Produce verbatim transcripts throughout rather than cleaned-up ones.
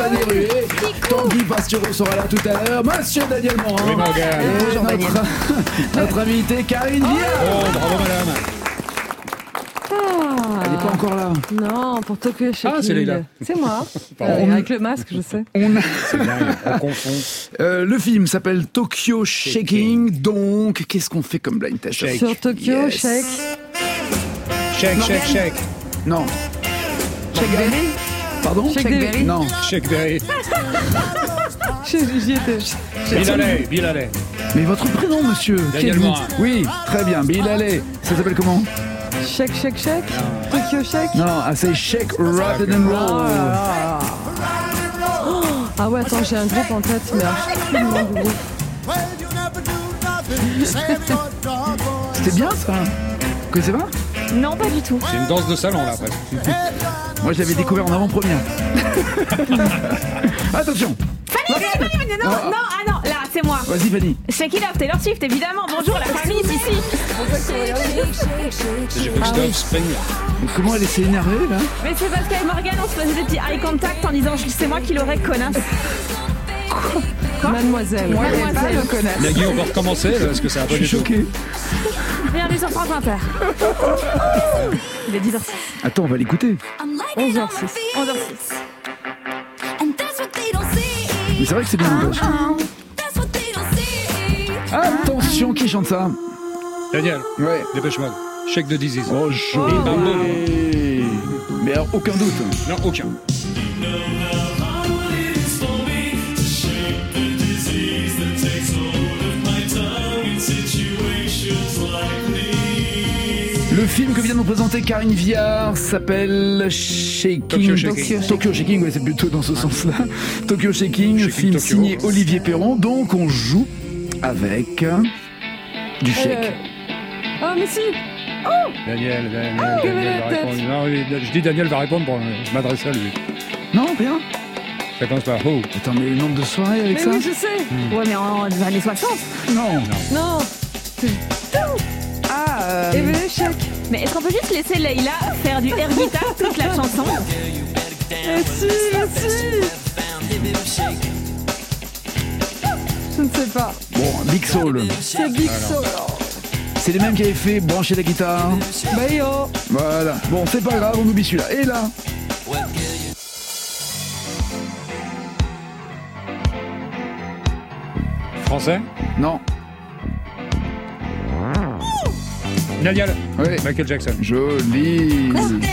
Fanny Rué. Tanguy Pastureau sera là tout à l'heure. Monsieur Daniel Morin. Oui, Morgane. Et Bonjour, notre, Daniel. notre invité Karine Viard. Oh, bravo madame. Ah. Elle n'est pas encore là. Non, pour Tokyo Shaking. Ah, c'est Leïla. C'est moi. Pardon. Euh, avec le masque, je sais. On a- C'est dingue, on confond. Euh, le film s'appelle Tokyo Shaking. Donc, qu'est-ce qu'on fait comme blind test? Shake. Sur Tokyo Yes. Shake. Shake, shake, shake. Non. Shake Berry. Pardon? Shake Shake Berry. Berry. Non. Shake Berry. J'y étais. Bilalay, Bilalay. Mais votre prénom, monsieur? Daniel Quel- Morin. Oui, très bien. Bilalay. Ça s'appelle comment? Shake, shake, shake. Tokyo Shake. Non, ah, c'est Shake, Rather Than Roll. Ah, ah ouais, attends, j'ai un groupe en tête, mais alors, je sais plus le nom du groupe. C'était bien ça? Vous connaissez pas? Non, pas du tout. C'est une danse de salon là, presque. Moi, je l'avais découvert en avant-première. Attention. Fanny, Fanny, Fanny, non, non, ah non, là, c'est moi. Vas-y, Fanny. Shake It Off, Taylor Swift, évidemment. Bonjour, la famille, ici. J'ai cru que c'était Offspring. Mais comment elle s'est énervée là? Mais c'est parce qu'avec Morgane, on se faisait des petits eye contact en disant c'est moi qui l'aurais, connasse. Mademoiselle. Moi, j'aime pas Mademoiselle. le connasse. Nagui, on peut recommencer là, parce que ça a Je pas suis du tout. choqué. Bienvenue sur France Inter. Il est dix heures six. Attends, on va l'écouter. onze heures six. onze heures six. Mais c'est vrai que c'est bien n'empêche. Attention, qui chante ça? Daniel, Ouais. dépêche-moi. Shake de Disease. Oh, joli. Mais alors, aucun doute. Non, aucun. Le film que vient de nous présenter Karine Viard s'appelle Shaking. Tokyo Shaking. Tokyo Shaking, ouais, c'est plutôt dans ce sens-là. Tokyo Shaking, Shaking film Tokyo. signé Olivier Perron. Donc on joue avec euh, du shake. Euh, Ah, mais si. Daniel, Daniel, que Daniel la va tête. répondre. Non, oui, je dis Daniel va répondre pour euh, m'adresser à lui. Non, rien. Ça commence par Oh. Attends, mais le nombre de soirées avec Mais ça? oui, je sais. Ouais, mais en des années soixante. Non. Non. Ah, euh, Et venez, Shake. Mais est-ce qu'on peut juste laisser Leïla faire du air guitar toute la chanson? Mais si, mais si. Je ne sais pas. Bon, Big Soul. C'est Big Soul. C'est les mêmes qui avaient fait brancher la guitare. Bah yo. Voilà. Bon, c'est pas grave, on oublie celui-là. Et là? Français? Non. Daniel. Ouais. Michael Jackson. Joli.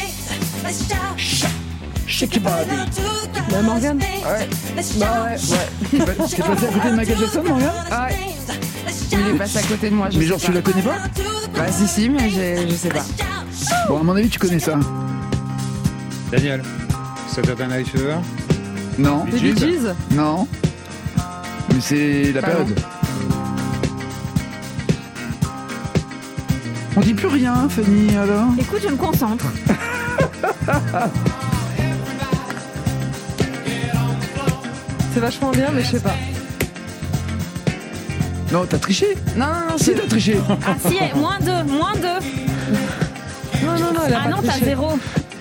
Shake your body. Bah Morgane. Ouais. bah ouais, ouais. T'es passé à côté de Michael Jackson, Morgane? Ouais. Il est passé à côté de moi, je Mais sais genre, pas. tu la connais pas? Bah si, si, mais j'ai- je sais pas. Bon, à mon avis, tu connais ça. Daniel. Saturday Night Fever. Non. Les Bee Gees. Non. Mais c'est la Pas période. On dit plus rien, Fanny, alors? Écoute, je me concentre. C'est vachement bien, mais je sais pas. Non, t'as triché? Non, non, non, Si, c'est... t'as triché. Ah si, eh, moins deux, moins deux. Non, non, non, elle a Ah pas non, t'as triché. zéro.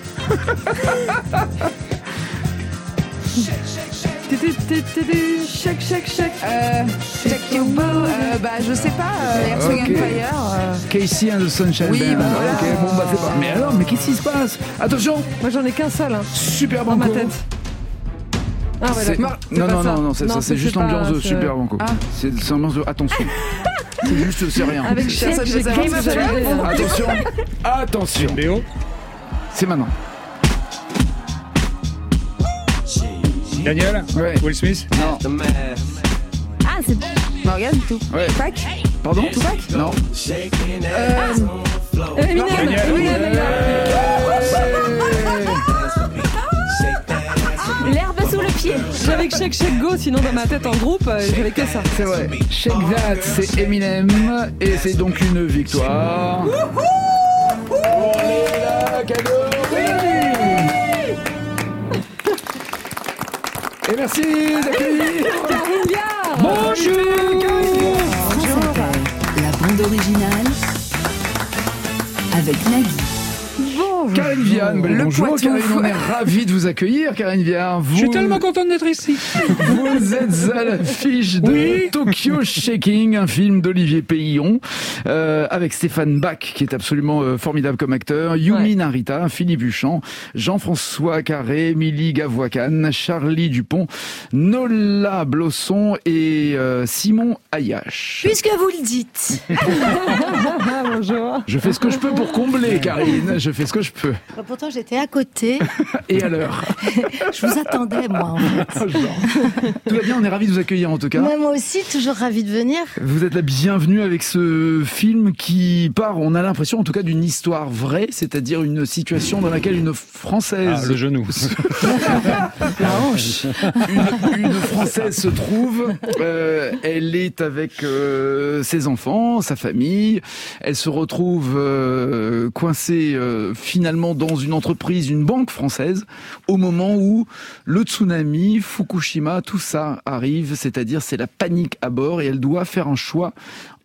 Tété, tété, tété, Shake, shake, shake. Euh, Check Your Boo, euh, bah je sais pas, euh, Earth, Wind and Ok. Fire. euh, Casey and the Sunshine Oui, Band. bah voilà. Ok, bon, bah c'est pas. Mais alors, mais qu'est-ce qui se passe? Attention, Moi, j'en ai qu'un seul, hein, Super dans Banco. ma tête. Ah ouais, C'est- d'accord. Non, pas non, ça. non, non, c'est ça, c'est juste pas- l'ambiance de c'est- Super Banco. Ah. C'est c'est l'ambiance de. Attention. C'est juste, c'est rien. Avec Personne Shake, veut j'ai savoir Game ce of que j'allais Thrones. dire. Attention, attention. B O. C'est maintenant. Daniel. Ouais. Will Smith. Non. Ah, c'est... Morgane, tout. Ouais. Pac. Pardon? Non. Euh, Eminem. Daniel. Oui, Eminem. L'herbe sous le pied. J'avais que Shake, Shake, Go, sinon dans ma tête en groupe, euh, j'avais que ça. C'est vrai. Shake That, c'est Eminem. Et c'est donc une victoire. On est là, cadeau. Et merci d'accueillir. Karine Viard. Bonjour, Karine. La bande originale avec Nagui. Bonjour. Karine Vian. Le Bonjour Poitou. Karine, on est ravis de vous accueillir Karine Vian. Vous... Je suis tellement content d'être ici. Vous êtes à l'affiche de Oui. Tokyo Shaking, un film d'Olivier Péillon, euh, avec Stéphane Bach, qui est absolument euh, formidable comme acteur, Yumi Ouais. Narita, Philippe Huchon, Jean-François Carré, Émilie Gavoican, Charlie Dupont, Nola Blosson et euh, Simon Ayache. Puisque vous le dites. Bonjour. Je fais ce que je peux pour combler, Karine. Je fais ce que je peux. Bah, pourtant, j'étais à côté. Et alors? Je vous attendais, moi, en fait. Tout va bien, on est ravis de vous accueillir en tout cas. Ouais, moi aussi, toujours ravie de venir. Vous êtes la bienvenue avec ce film qui part, on a l'impression en tout cas, d'une histoire vraie, c'est-à-dire une situation dans laquelle une Française... Ah, le genou. La hanche. Une, une Française se trouve, euh, elle est avec euh, ses enfants, sa famille, elle se retrouve euh, coincée euh, finalement dans une entreprise, une banque française, au moment où le tsunami, Fukushima, tout ça arrive, c'est-à-dire c'est la panique à bord et elle doit faire un choix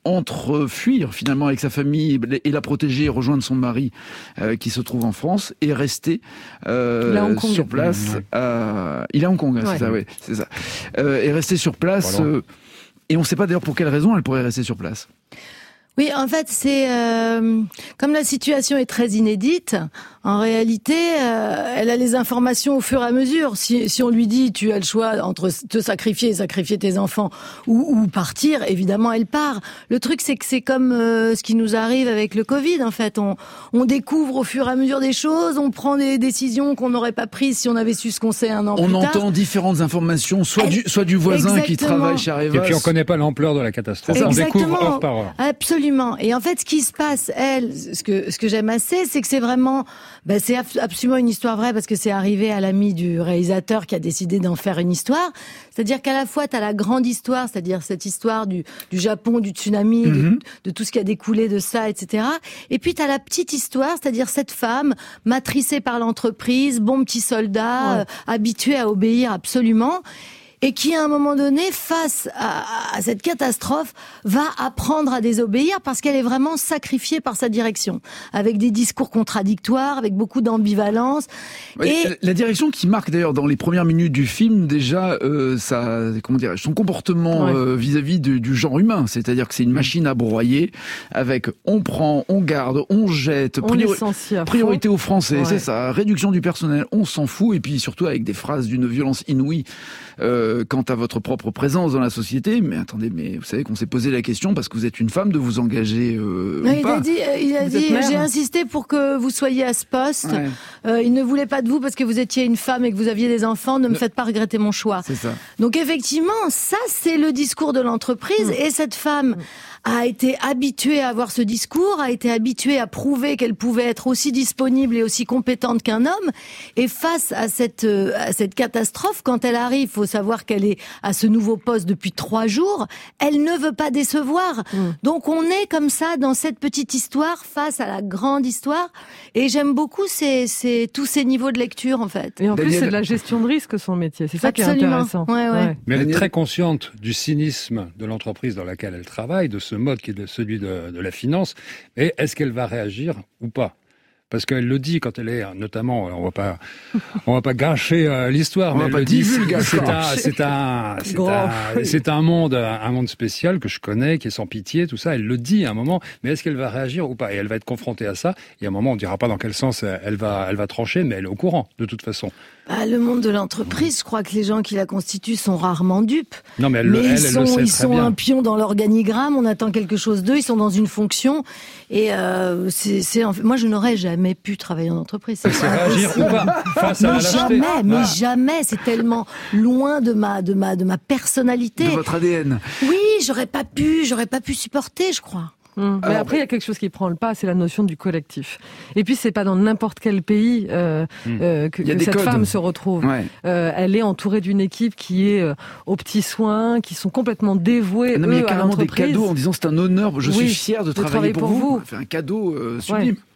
entre fuir finalement avec sa famille et la protéger et rejoindre son mari euh, qui se trouve en France et rester euh, Il est à Hong Kong. sur place. Mmh, ouais. à- Il est à Hong Kong, hein, Ouais. c'est ça, ouais, c'est ça. Euh, et rester sur place. Pas loin. euh, et on ne sait pas d'ailleurs pour quelle raison elle pourrait rester sur place. Oui, en fait, c'est euh, comme la situation est très inédite. En réalité, euh, elle a les informations au fur et à mesure. Si, si on lui dit tu as le choix entre te sacrifier et sacrifier tes enfants ou, ou partir, évidemment, elle part. Le truc, c'est que c'est comme euh, ce qui nous arrive avec le Covid. En fait, on, on découvre au fur et à mesure des choses, on prend des décisions qu'on n'aurait pas prises si on avait su ce qu'on sait un an On plus entend tard. différentes informations, soit du, soit du voisin qui Exactement. travaille chez Areva. Et puis on connaît pas l'ampleur de la catastrophe. On découvre Exactement. heure par heure. Absolument. Et en fait, ce qui se passe, elle, ce que ce que j'aime assez, c'est que c'est vraiment, ben, c'est ab- absolument une histoire vraie parce que c'est arrivé à l'ami du réalisateur qui a décidé d'en faire une histoire. C'est-à-dire qu'à la fois, t'as la grande histoire, c'est-à-dire cette histoire du du Japon, du tsunami, de, Mhm. de tout ce qui a découlé de ça, et cetera. Et puis t'as la petite histoire, c'est-à-dire cette femme matricée par l'entreprise, bon petit soldat, Ouais. euh, habitué à obéir absolument. Et qui, à un moment donné, face à, à cette catastrophe, va apprendre à désobéir parce qu'elle est vraiment sacrifiée par sa direction, avec des discours contradictoires, avec beaucoup d'ambivalence. Ouais, Et La direction qui marque d'ailleurs dans les premières minutes du film déjà euh, ça, comment dirais-je, son comportement Ouais. euh, vis-à-vis du, du genre humain, c'est-à-dire que c'est une machine à broyer avec on prend, on garde, on jette, On priori- licencie à fond. priorité aux Français, Ouais. c'est ça, réduction du personnel, on s'en fout et puis surtout avec des phrases d'une violence inouïe euh, quant à votre propre présence dans la société. Mais attendez, mais vous savez qu'on s'est posé la question parce que vous êtes une femme de vous engager euh, non, ou il pas. a dit, euh, il a Vous dit, êtes mère. j'ai insisté pour que vous soyez à ce poste. Ouais, Euh, il ne voulait pas de vous parce que vous étiez une femme et que vous aviez des enfants. Ne me Le- faites pas regretter mon choix. c'est ça. Donc effectivement, ça c'est le discours de l'entreprise et cette femme a été habituée à avoir ce discours, a été habituée à prouver qu'elle pouvait être aussi disponible et aussi compétente qu'un homme. Et face à cette euh, à cette catastrophe, quand elle arrive, faut savoir qu'elle est à ce nouveau poste depuis trois jours, elle ne veut pas décevoir. Donc on est comme ça dans cette petite histoire face à la grande histoire. Et j'aime beaucoup ces, ces tous ces niveaux de lecture en fait. Et en plus, Daniel- c'est de la gestion de risque, son métier. C'est ça qui est Absolument. intéressant. Ouais, ouais. Mais elle est Daniel- très consciente du cynisme de l'entreprise dans laquelle elle travaille, de ce mode qui est de- celui de, de la finance. Et est-ce qu'elle va réagir ou pas? Parce qu'elle le dit quand elle est, notamment, on va pas, on va pas gâcher euh, l'histoire, On mais va elle pas le dit, divulguer. c'est un, c'est un, c'est Grand. un, c'est un monde, un monde spécial que je connais, qui est sans pitié, tout ça. Elle le dit à un moment, mais est-ce qu'elle va réagir ou pas? Et elle va être confrontée à ça. Et à un moment, on dira pas dans quel sens elle va, elle va trancher, mais elle est au courant de toute façon. Bah, le monde de l'entreprise, je crois que les gens qui la constituent sont rarement dupes. Non, mais elle, Mais le- ils elle, elle sont, le sait ils très sont bien. un pion dans l'organigramme, on attend quelque chose d'eux, ils sont dans une fonction. Et euh, c'est, c'est, en fait- moi, je n'aurais jamais pu travailler en entreprise. C'est C'est réagir ou pas face à la mais lâcheté. jamais, mais Voilà. jamais, c'est tellement loin de ma, de ma, de ma personnalité. De votre A D N. Oui, j'aurais pas pu, j'aurais pas pu supporter, je crois. Hum. Mais Alors, après, il y a quelque chose qui prend le pas, c'est la notion du collectif. Et puis, c'est pas dans n'importe quel pays euh, Hum. euh, que, Il y a que des cette codes. femme se retrouve. Ouais. Euh, elle est entourée d'une équipe qui est euh, aux petits soins, qui sont complètement dévoués Non, mais il y eux, a à carrément des l'entreprise. cadeaux en disant c'est un honneur, je suis Oui, fier de de travailler travailler pour pour vous. vous. C'est un cadeau euh, sublime.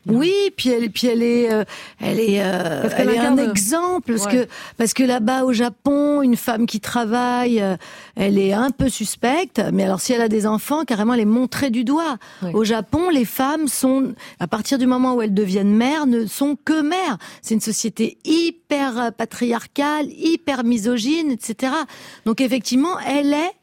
Oui, puis elle, puis elle est, euh, elle est, euh, elle est un exemple parce ouais. que parce que là-bas au Japon, une femme qui travaille, euh, elle est un peu suspecte. Mais alors si elle a des enfants, carrément, elle est montrée du doigt. Ouais. Au Japon, les femmes sont, à partir du moment où elles deviennent mères, ne sont que mères. C'est une société hyper patriarcale, hyper misogyne, et cetera. Donc effectivement, elle est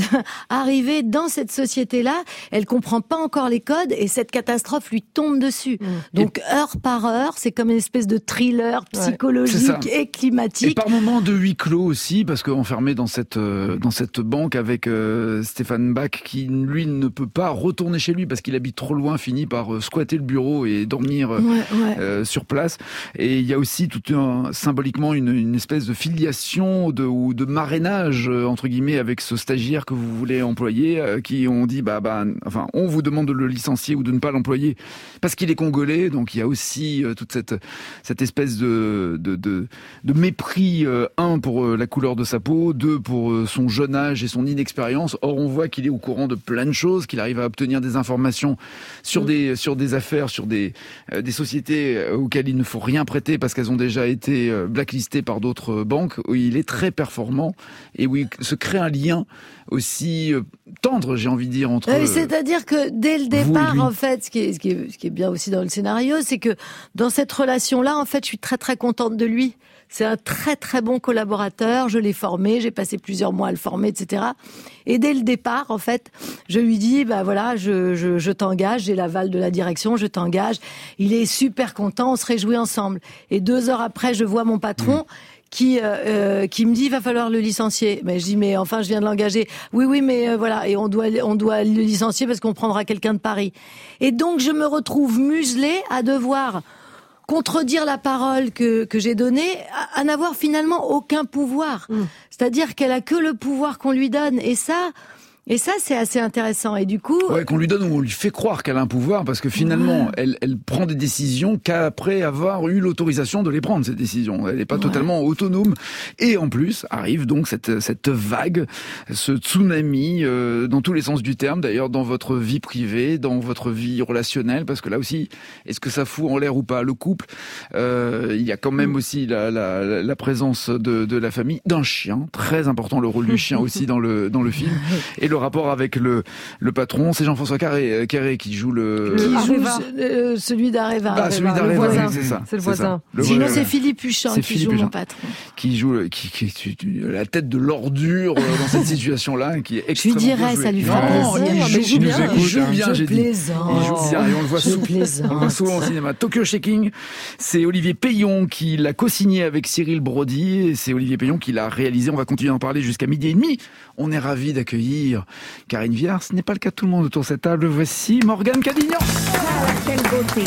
arrivée dans cette société-là, elle comprend pas encore les codes et cette catastrophe lui tombe dessus. Mmh. Donc et heure par heure, c'est comme une espèce de thriller psychologique ouais. et climatique. Et par moments de huis clos aussi, parce qu'enfermé dans cette euh, dans cette banque avec euh, Stéphane Bach qui lui ne peut pas retourner chez lui parce qu'il habite trop loin, finit par euh, squatter le bureau et dormir euh, ouais, ouais. Euh, sur place. Et il y a aussi tout un symboliquement une, une espèce de filiation de ou de marrainage euh, entre guillemets avec ce stagiaire que vous voulez employer, euh, qui ont dit bah bah enfin on vous demande de le licencier ou de ne pas l'employer parce qu'il est congolais. Donc il y a aussi euh, toute cette cette espèce de de de, de mépris euh, un pour euh, la couleur de sa peau, deux pour euh, son jeune âge et son inexpérience. Or on voit qu'il est au courant de plein de choses, qu'il arrive à obtenir des informations sur mmh. des sur des affaires, sur des euh, des sociétés auxquelles il ne faut rien prêter parce qu'elles ont déjà été euh, blacklistées par d'autres banques. Où il est très performant et où il se crée un lien aussi euh, tendre, j'ai envie de dire, entre... Euh, c'est-à-dire que dès le départ, en fait, ce qui, est, ce, qui est, ce qui est bien aussi dans le scénario, c'est que dans cette relation-là, en fait, je suis très très contente de lui. C'est un très très bon collaborateur, je l'ai formé, j'ai passé plusieurs mois à le former, et cetera. Et dès le départ, en fait, je lui dis, bah voilà, je, je, je t'engage, j'ai l'aval de la direction, je t'engage. Il est super content, on se réjouit ensemble. Et deux heures après, je vois mon patron... Mmh. qui euh, qui me dit il va falloir le licencier. Mais je dis mais enfin je viens de l'engager. Oui oui mais euh, voilà et on doit on doit le licencier parce qu'on prendra quelqu'un de Paris. Et donc je me retrouve muselée à devoir contredire la parole que que j'ai donnée, à, à n'avoir finalement aucun pouvoir. Mmh. C'est-à-dire qu'elle a que le pouvoir qu'on lui donne et ça Et ça, c'est assez intéressant. Et du coup... Ouais, qu'on lui donne ou on lui fait croire qu'elle a un pouvoir, parce que finalement, ouais. elle, elle prend des décisions qu'après avoir eu l'autorisation de les prendre, ces décisions. Elle n'est pas ouais. totalement autonome. Et en plus, arrive donc cette, cette vague, ce tsunami, euh, dans tous les sens du terme, d'ailleurs, dans votre vie privée, dans votre vie relationnelle, parce que là aussi, est-ce que ça fout en l'air ou pas le couple? euh, Il y a quand même aussi la, la, la présence de, de la famille, d'un chien, très important, le rôle du chien aussi dans le, dans le film. Et le rapport avec le, le patron, c'est Jean-François Carré, Carré qui joue le... Qui joue euh, celui d'Areva. Ah, celui d'Areva, oui, c'est ça. C'est le voisin. Le Sinon, c'est Philippe Huchin qui Philippe joue Huchin, mon patron. Qui joue, qui, qui, qui, la tête de l'ordure dans cette situation-là, qui est extrêmement Je lui dirais, ça lui fera plaisir. Il joue bien, il joue bien, j'ai dit. Il joue bien, et on le voit souvent, on le voit souvent au cinéma. Tokyo Shaking, c'est Olivier Payon qui l'a co-signé avec Cyril Brody, et c'est Olivier Payon qui l'a réalisé. On va continuer à en parler jusqu'à midi et demi. On est ravis d'accueillir Karine Viard. Ce n'est pas le cas de tout le monde autour de cette table. Voici Morgane Cadignan. Ah, quelle beauté.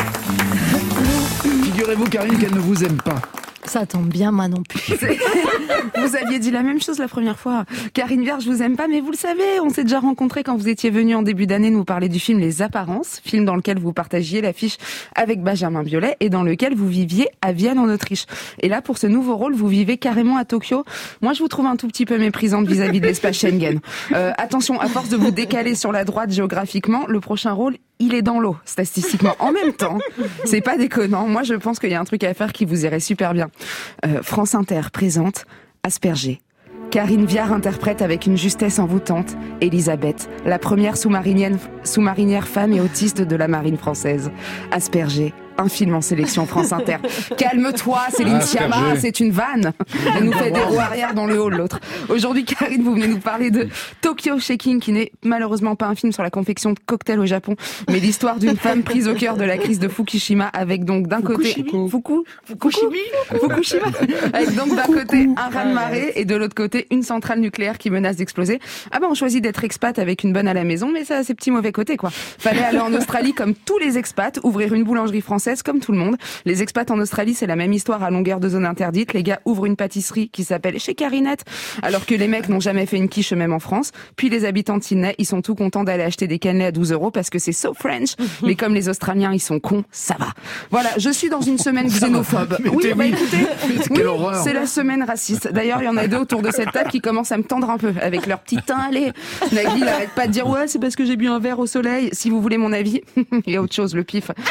Figurez-vous, Karine, qu'elle ne vous aime pas. Ça tombe bien, moi non plus. Vous aviez dit la même chose la première fois. Karine Viard, je vous aime pas, mais vous le savez, on s'est déjà rencontrés quand vous étiez venu en début d'année nous parler du film Les Apparences, film dans lequel vous partagiez l'affiche avec Benjamin Biolay et dans lequel vous viviez à Vienne en Autriche. Et là, pour ce nouveau rôle, vous vivez carrément à Tokyo. Moi, je vous trouve un tout petit peu méprisante vis-à-vis de l'espace Schengen. Euh, attention, à force de vous décaler sur la droite géographiquement, le prochain rôle, il est dans l'eau, statistiquement. En même temps, c'est pas déconnant. Moi, je pense qu'il y a un truc à faire qui vous irait super bien. Euh, France Inter présente Asperger. Karine Viard interprète avec une justesse envoûtante Elisabeth, la première sous-marinienne, sous-marinière femme et autiste de la marine française. Asperger, un film en sélection France Inter. Calme-toi, Céline Sciamma, c'est une vanne. Elle nous fait des roues arrière dans le hall, l'autre. Aujourd'hui, Karine, vous venez nous parler de Tokyo Shaking, qui n'est malheureusement pas un film sur la confection de cocktails au Japon, mais l'histoire d'une femme prise au cœur de la crise de Fukushima, avec donc d'un côté... Fuku Fukushima Fukushima Avec donc d'un côté un raz-de-marée et de l'autre côté une centrale nucléaire qui menace d'exploser. Ah ben, on choisit d'être expat avec une bonne à la maison, mais ça a ses petits mauvais côtés, quoi. Fallait aller en Australie comme tous les expats, ouvrir une boulangerie française comme tout le monde. Les expats en Australie, c'est la même histoire à longueur de zone interdite. Les gars ouvrent une pâtisserie qui s'appelle Chez Carinette, alors que les mecs n'ont jamais fait une quiche même en France. Puis les habitants de Sydney, ils sont tout contents d'aller acheter des cannelés à douze euros parce que c'est so French. Mais comme les Australiens, ils sont cons, ça va. Voilà, je suis dans une semaine xénophobe. Oui, oui, bah écoutez, oui, horreur. C'est la semaine raciste. D'ailleurs, il y en a deux autour de cette table qui commencent à me tendre un peu avec leur petit teint allez. Nagui, il arrête pas de dire ouais, c'est parce que j'ai bu un verre au soleil. Si vous voulez mon avis, il y a autre chose, le pif.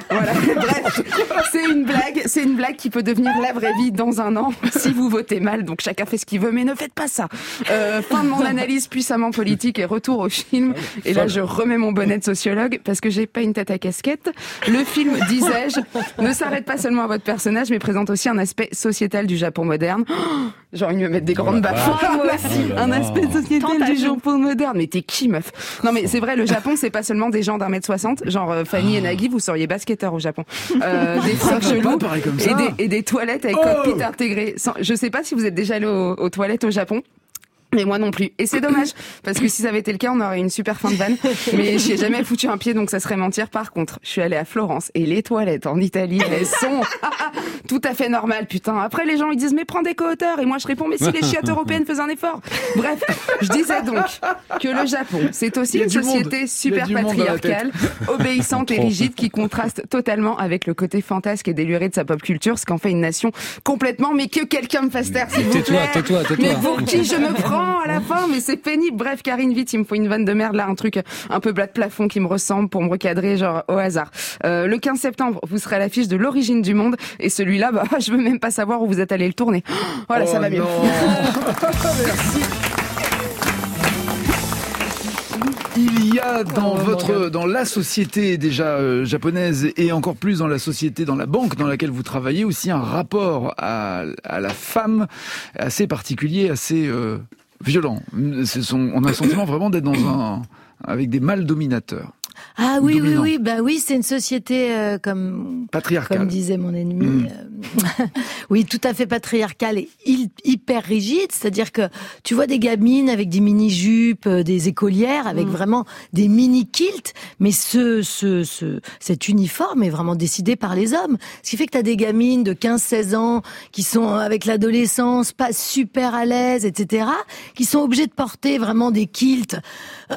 Voilà, bref, c'est une blague, c'est une blague qui peut devenir la vraie vie dans un an si vous votez mal. Donc chacun fait ce qu'il veut, mais ne faites pas ça. Euh, fin de mon analyse puissamment politique et retour au film. Et là, je remets mon bonnet de sociologue parce que j'ai pas une tête à casquette. Le film, disais-je, ne s'arrête pas seulement à votre personnage, mais présente aussi un aspect sociétal du Japon moderne. Oh, j'ai envie de me mettre des grandes baffes. Un aspect sociétal du Japon moderne. Mais t'es qui, meuf? Non, mais c'est vrai, le Japon, c'est pas seulement des gens d'un mètre soixante. Genre, euh, Fanny et Nagui, vous seriez basketteur au Japon. Euh, des fringues chelous et des, et des toilettes avec oh cockpit intégré. Sans, je sais pas si vous êtes déjà allé aux, aux toilettes au Japon. Mais moi non plus. Et c'est dommage, parce que si ça avait été le cas, on aurait une super fin de vanne. Mais j'y ai jamais foutu un pied, donc ça serait mentir. Par contre, je suis allée à Florence, et les toilettes en Italie, elles sont tout à fait normales, putain. Après, les gens, ils disent, mais prends des co-auteurs. Et moi, je réponds, mais si les chiottes européennes faisaient un effort. Bref, je disais donc que le Japon, c'est aussi une société monde. super patriarcale, obéissante et rigide, qui contraste totalement avec le côté fantasque et déluré de sa pop culture, ce qu'en fait une nation complètement, mais que quelqu'un me fasse taire, s'il vous plaît. Tais-toi, tais-toi, tais-toi. Mais pour qui je me prends à la fin, mais c'est pénible. Bref, Karine, vite, il me faut une vanne de merde, là, un truc un peu plat de plafond qui me ressemble pour me recadrer, genre au hasard. Euh, le quinze septembre, vous serez à l'affiche de L'Origine du Monde, et celui-là, bah, je veux même pas savoir où vous êtes allé le tourner. Voilà, oh ça va mieux. Merci. Il y a dans oh, votre, dans la société déjà euh, japonaise et encore plus dans la société, dans la banque dans laquelle vous travaillez aussi un rapport à, à la femme assez particulier, assez euh, violent. C'est son, on a le sentiment vraiment d'être dans un, avec des mâles dominateurs. Ah oui, oui, oui, bah oui, c'est une société euh, comme patriarcale, comme disait mon ennemi. Mmh. Euh, oui, tout à fait patriarcale et hyper rigide. C'est-à-dire que tu vois des gamines avec des mini-jupes, des écolières avec mmh. vraiment des mini-kilts, mais ce, ce, ce, cet uniforme est vraiment décidé par les hommes. Ce qui fait que t'as des gamines de quinze seize ans qui sont avec l'adolescence, pas super à l'aise, et cetera, qui sont obligées de porter vraiment des kilts euh,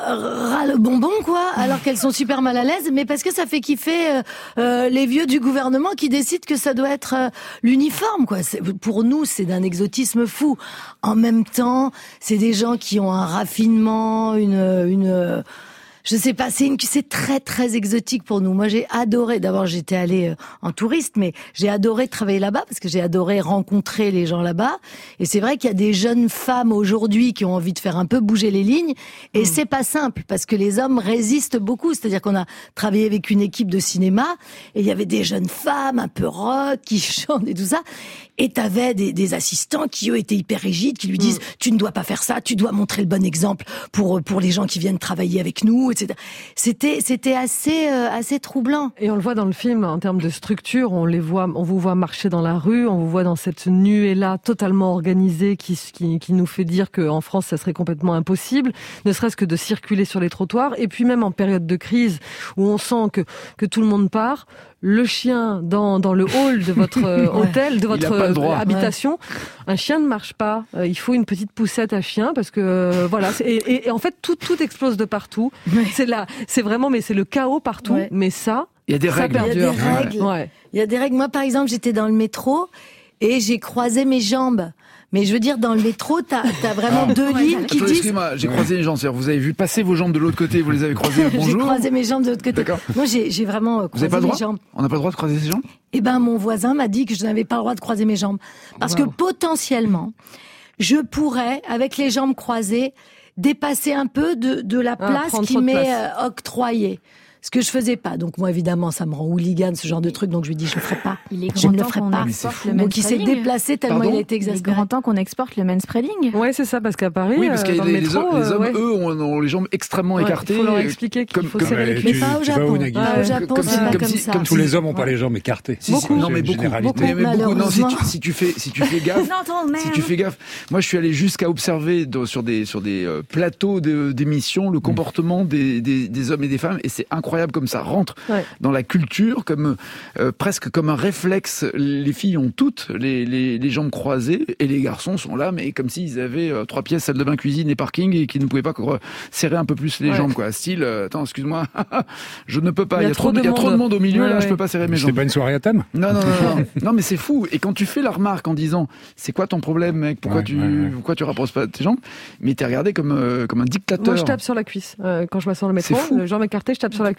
ras le bonbon, quoi. Alors qu'elles sont super mal à l'aise, mais parce que ça fait kiffer euh, euh, les vieux du gouvernement qui décident que ça doit être euh, l'uniforme, quoi. C'est, pour nous, c'est d'un exotisme fou. En même temps, c'est des gens qui ont un raffinement, une... une je sais pas, c'est, une, c'est très très exotique pour nous. Moi, j'ai adoré. D'abord, j'étais allée en touriste, mais j'ai adoré travailler là-bas parce que j'ai adoré rencontrer les gens là-bas. Et c'est vrai qu'il y a des jeunes femmes aujourd'hui qui ont envie de faire un peu bouger les lignes. Et mmh. c'est pas simple parce que les hommes résistent beaucoup. C'est-à-dire qu'on a travaillé avec une équipe de cinéma et il y avait des jeunes femmes un peu rock qui chantent et tout ça. Et t'avais des, des assistants qui eux étaient hyper rigides, qui lui disent mmh. tu ne dois pas faire ça, tu dois montrer le bon exemple pour pour les gens qui viennent travailler avec nous. C'était, c'était assez, euh, assez troublant. Et on le voit dans le film, en termes de structure, on les voit, on vous voit marcher dans la rue, on vous voit dans cette nuée-là totalement organisée qui, qui, qui nous fait dire qu'en France, ça serait complètement impossible, ne serait-ce que de circuler sur les trottoirs. Et puis même en période de crise, où on sent que, que tout le monde part, le chien dans, dans le hall de votre euh, hôtel, de votre euh, habitation, ouais. un chien ne marche pas. Euh, il faut une petite poussette à chien parce que euh, voilà. Et, et, et en fait, tout, tout explose de partout. Ouais. C'est là, c'est vraiment, mais c'est le chaos partout. Ouais. Mais ça, il y a des ça règles. Il y a des règles. Ouais. Il y a des règles. Moi, par exemple, j'étais dans le métro et j'ai croisé mes jambes. Mais je veux dire, dans le métro, t'as, t'as vraiment ah. deux lignes qui Attends, disent... Excusez-moi, j'ai croisé les jambes. C'est-à-dire, vous avez vu passer vos jambes de l'autre côté, vous les avez croisées. Bonjour. J'ai croisé mes jambes de l'autre côté. D'accord. Moi, j'ai, j'ai vraiment croisé vous avez pas mes droit jambes. On n'a pas le droit de croiser ses jambes? Eh ben, mon voisin m'a dit que je n'avais pas le droit de croiser mes jambes. Parce wow. que potentiellement, je pourrais, avec les jambes croisées, dépasser un peu de, de la place ah, qui m'est place. octroyée. Ce que je faisais pas. Donc moi, évidemment, ça me rend hooligan, ce genre de truc. Donc je lui dis, je le ferai pas. Il est je grand ne le temps ferai qu'on pas. exporte le Donc il s'est déplacé tellement Pardon il a été exaspéré. Il est grand temps qu'on exporte le manspreading. Ouais, c'est ça, parce qu'à Paris, oui, parce que euh, dans les, le métro, les hommes, euh, ouais. eux, ont, ont les jambes extrêmement ouais, écartées. Il faut leur expliquer qu'il comme, faut comme, serrer les Mais cuisses. pas au Japon. Pas au Japon, comme c'est si, pas comme comme si, ça. comme Tous les hommes n'ont pas les jambes écartées. Si, si, non, mais beaucoup, beaucoup, mais, mais beaucoup. Non, si tu, si tu fais, si tu fais gaffe, si tu fais gaffe. Moi, je suis allé jusqu'à observer de, sur des sur des euh, plateaux de, d'émissions le comportement des, des des hommes et des femmes, et c'est incroyable comme ça rentre ouais. dans la culture, comme euh, presque comme un réflexe. Les filles ont toutes les, les les jambes croisées, et les garçons sont là, mais comme s'ils avaient euh, trois pièces, salle de bain, cuisine et parking, et qu'ils ne pouvaient pas quoi, serrer un peu plus les ouais. jambes, quoi. Style, euh, attends, excuse-moi, je ne peux pas. Il y a, il y a trop, de, il y a trop de monde au milieu, ouais, là, ouais. je peux pas serrer mes jambes. C'est pas une soirée à thème. Non, non, non, non. Non, mais c'est fou. Et quand tu fais la remarque en disant, c'est quoi ton problème, mec? Pourquoi ouais, tu, ouais, ouais. pourquoi tu rapproches pas tes jambes? Mais t'es regardé comme euh, comme un dictateur. Moi, je tape sur la cuisse euh, quand je m'assois dans le métro. Le jambe écartée, je tape sur la cuisse.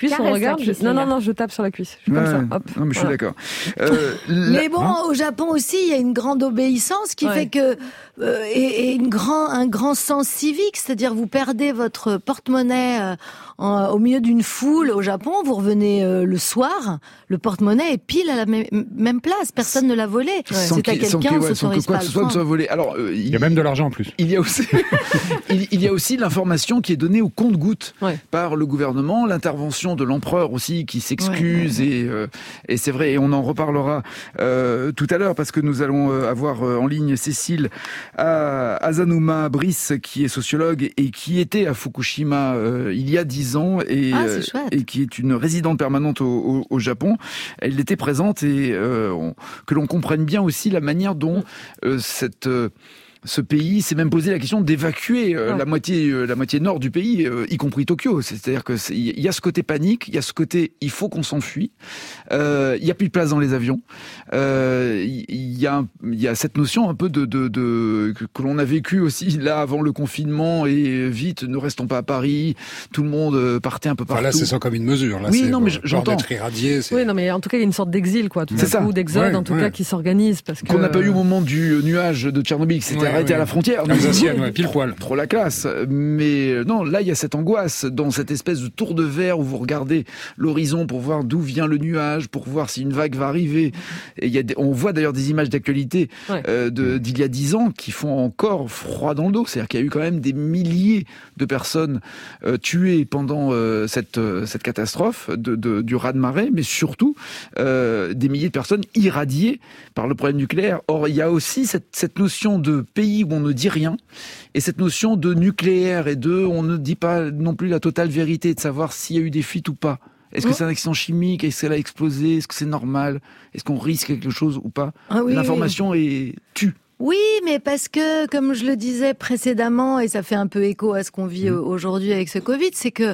cuisse, Caresse on regarde. la cuisse, je... Non, non, Léa. non, je tape sur la cuisse. Je suis Ouais, comme ça. Hop. non, mais je suis Voilà. d'accord. Euh, la- Mais bon, hein au Japon aussi, il y a une grande obéissance qui Ouais. fait que euh, et, et une grand, un grand sens civique, c'est-à-dire vous perdez votre porte-monnaie euh, en- au milieu d'une foule au Japon, vous revenez euh, le soir, le porte-monnaie est pile à la même, même place, personne ne l'a volé. sans C'est à qu'il- sans quelqu'un, qu'il- on ouais, sans que s'autorise quoi pas que à ce le soit ne soit prendre. volé. Alors, euh, Il y a même de l'argent en plus. Il y a aussi, il, il y a aussi l'information qui est donnée au compte-gouttes Ouais. par le gouvernement, l'intervention de l'empereur aussi qui s'excuse et, euh, et c'est vrai, et on en reparlera euh, tout à l'heure parce que nous allons euh, avoir euh, en ligne Cécile à Azanuma Brice qui est sociologue et qui était à Fukushima euh, il y a dix ans et, Ah, c'est euh, chouette. et qui est une résidente permanente au, au, au Japon. Elle était présente et euh, on- que l'on comprenne bien aussi la manière dont euh, cette euh, ce pays s'est même posé la question d'évacuer euh, Ouais. la moitié euh, la moitié nord du pays, euh, y compris Tokyo. C'est-à-dire que c'est- il y a ce côté panique, il y a ce côté il faut qu'on s'enfuit. Euh, Il y a plus de place dans les avions. Euh, Il il y a un- il y a cette notion un peu de, de, de que, que l'on a vécu aussi là avant le confinement et vite ne restons pas à Paris. Tout le monde euh, partait un peu Enfin, partout. là, c'est ça comme une mesure. Là, Oui, c'est non, mais peur j'entends. d'être irradié. c'est- Oui, non, mais en tout cas, il y a une sorte d'exil, quoi. Tout C'est à ça. coup, d'exode, Ouais, en tout ouais. cas, qui s'organise parce que. qu'on n'a pas eu au moment du nuage de Tchernobyl qui s'était Ouais, arrêté ouais. à la frontière. Alsacienne, ouais, pile poil. Trop la classe. Mais euh, non, là, il y a cette angoisse dans cette espèce de tour de verre où vous regardez l'horizon pour voir d'où vient le nuage, pour voir si une vague va arriver. Et il y a des- on voit d'ailleurs des images d'actualité Ouais. euh, de- d'il y a dix ans qui font encore froid dans le dos. C'est-à-dire qu'il y a eu quand même des milliers de personnes euh, tuées pendant euh, cette, euh, cette catastrophe de, de, du raz-de-marée, mais surtout euh, des milliers de personnes irradiées par le problème nucléaire. Or, il y a aussi cette, cette notion de pays où on ne dit rien, et cette notion de nucléaire et de on ne dit pas non plus la totale vérité de savoir s'il y a eu des fuites ou pas. Est-ce que Mmh. c'est un accident chimique? Est-ce qu'elle a explosé? Est-ce que c'est normal? Est-ce qu'on risque quelque chose ou pas? Ah oui, L'information est tue. Oui, mais parce que, comme je le disais précédemment, et ça fait un peu écho à ce qu'on vit aujourd'hui avec ce Covid, c'est que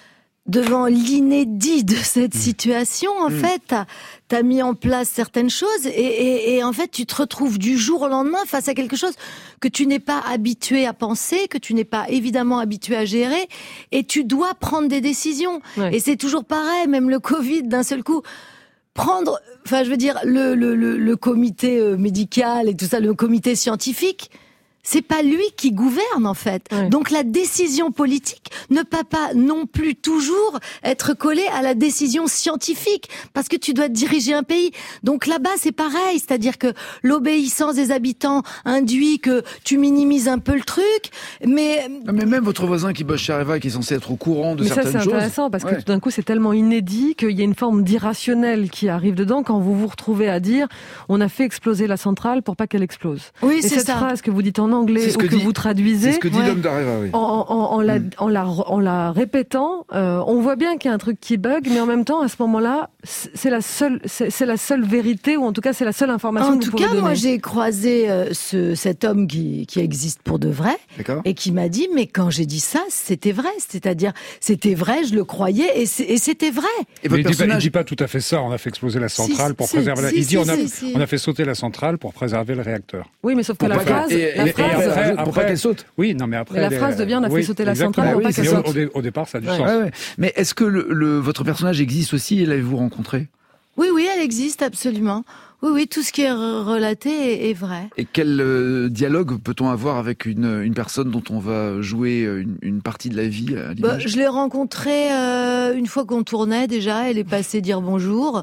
devant l'inédit de cette situation, en fait, t'as as mis en place certaines choses et, et, et en fait, tu te retrouves du jour au lendemain face à quelque chose que tu n'es pas habitué à penser, que tu n'es pas évidemment habitué à gérer, et tu dois prendre des décisions. Ouais. Et c'est toujours pareil, même le Covid, d'un seul coup, prendre, enfin, je veux dire, le, le, le, le comité euh, médical et tout ça, le comité scientifique, c'est pas lui qui gouverne, en fait. Ouais. Donc, la décision politique ne peut pas non plus toujours être collée à la décision scientifique, parce que tu dois diriger un pays. Donc, là-bas, c'est pareil. C'est-à-dire que l'obéissance des habitants induit que tu minimises un peu le truc, mais Non, mais même votre voisin qui bosse chez Areva, qui est censé être au courant de Mais ça, certaines c'est choses. intéressant parce que Ouais. tout d'un coup, c'est tellement inédit qu'il y a une forme d'irrationnel qui arrive dedans quand vous vous retrouvez à dire on a fait exploser la centrale pour pas qu'elle explose. oui, Et c'est cette ça. phrase que vous dites en anglais C'est ce ou que que dit- vous traduisez, C'est ce que dit Ouais. l'homme d'Areva, oui. en, en, en, la, en, la, en la répétant, euh, on voit bien qu'il y a un truc qui bug, mais en même temps, à ce moment-là, c'est la seule, c'est c'est la seule vérité, ou en tout cas, c'est la seule information En que tout vous pouvez cas, donner. moi, j'ai croisé euh, ce, cet homme qui, qui existe pour de vrai D'accord. et qui m'a dit, mais quand j'ai dit ça, c'était vrai. C'est-à-dire, c'était vrai, je le croyais et c'est- et c'était vrai. Et Mais votre il dit, pas, il personnage, dit pas tout à fait ça. On a fait exploser la centrale Si, pour si, préserver. la... si, il dit si, on a, si, si. on a fait sauter la centrale pour préserver le réacteur. Oui, mais sauf que Pour la pas phrase, qu'elle- et- la et- et phrase, après- pour pas après- qu'elle saute. Oui, non, mais après. Mais la les- phrase devient, on a fait oui, sauter la exactement. centrale pour pas Mais qu'elle au, saute. au- au départ, ça a du Ouais. sens. Ouais, ouais. Mais est-ce que le, le- votre personnage existe aussi et l'avez-vous rencontré? Oui, oui, elle existe absolument. Oui, oui, tout ce qui est re- relaté est, est vrai. Et quel euh, dialogue peut-on avoir avec une, une personne dont on va jouer une, une partie de la vie à Bah, l'image? je l'ai rencontrée euh, une fois qu'on tournait déjà. Elle est passée dire bonjour.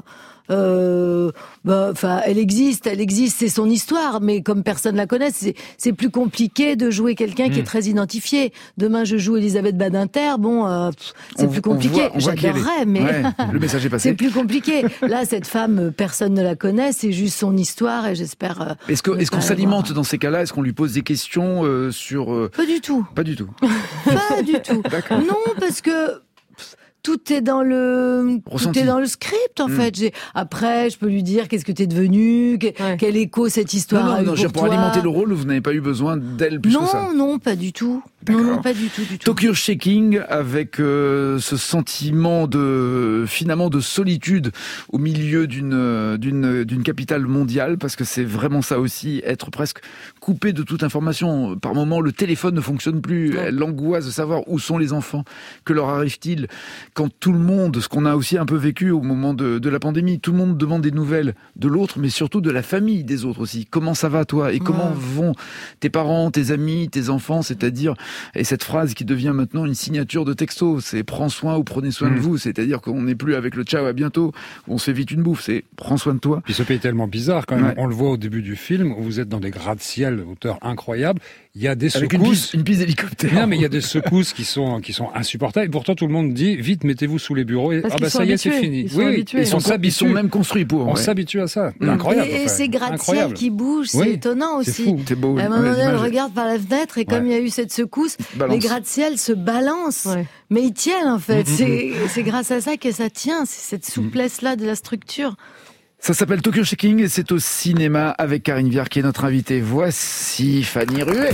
Euh, bah, enfin, elle existe, elle existe, c'est son histoire, mais comme personne la connaît, c'est c'est plus compliqué de jouer quelqu'un qui est très identifié. Demain, je joue Elisabeth Badinter, bon, euh, pff, c'est On- plus on compliqué. voit- on voit qui elle est. J'adorerais, mais Ouais, le message est c'est passé. plus compliqué. Là, cette femme, euh, personne ne la connaît, c'est juste son histoire, et j'espère. euh, Est-ce que- ne est-ce qu'on pas la s'alimente voir. dans ces cas-là? Est-ce qu'on lui pose des questions euh, sur... euh, Pas du tout. Pas du tout. Pas du tout. D'accord. Non, parce que pff, tout est dans le Ressenti. tout est dans le script en Mm. fait. J'ai après je peux lui dire qu'est-ce que t'es devenu, que- Ouais. quel écho cette histoire Non, a non, eu non, je veux pour dire, pour toi. alimenter le rôle, vous n'avez pas eu besoin d'elle plus non, que ça. non, pas du tout. Non, D'accord. non, pas du tout, du tout. Tokyo Shaking avec euh, ce sentiment de finalement de solitude au milieu d'une euh, d'une d'une capitale mondiale, parce que c'est vraiment ça aussi, être presque coupé de toute information. Par moment, le téléphone ne fonctionne plus. Ouais. L'angoisse de savoir où sont les enfants, que leur arrive-t-il, quand tout le monde, ce qu'on a aussi un peu vécu au moment de, de la pandémie, tout le monde demande des nouvelles de l'autre, mais surtout de la famille des autres aussi. Comment ça va toi? Et comment ouais. vont tes parents, tes amis, tes enfants? C'est-à-dire, et cette phrase qui devient maintenant une signature de texto, c'est prends soin ou prenez soin mmh. de vous. C'est-à-dire qu'on n'est plus avec le ciao à bientôt, où on se fait vite une bouffe, c'est prends soin de toi. Puis ce pays est tellement bizarre quand même. Ouais. On le voit au début du film, où vous êtes dans des gratte-ciel, hauteur incroyable. Il y a des avec secousses. Une piste d'hélicoptère. Non, mais il y a des secousses qui sont, qui sont insupportables. Et pourtant, tout le monde dit, vite, mettez-vous sous les bureaux et, Parce ah bah ça y est, c'est fini. Ils sont oui, habitués. Ils sont, ils sont même construits pour. On ouais. s'habitue à ça. Mmh. Incroyable. Et, et ces gratte-ciel qui bougent, c'est oui, étonnant aussi. C'est fou. C'est beau. À un moment donné, elle regarde par la fenêtre et comme ouais. il y a eu cette secousse, les gratte-ciel se balancent. Ouais. Mais ils tiennent en fait. Mmh. C'est, c'est grâce à ça que ça tient. C'est cette souplesse-là de la structure. Ça s'appelle Tokyo Shaking et c'est au cinéma avec Karine Viard qui est notre invitée. Voici Fanny Ruet.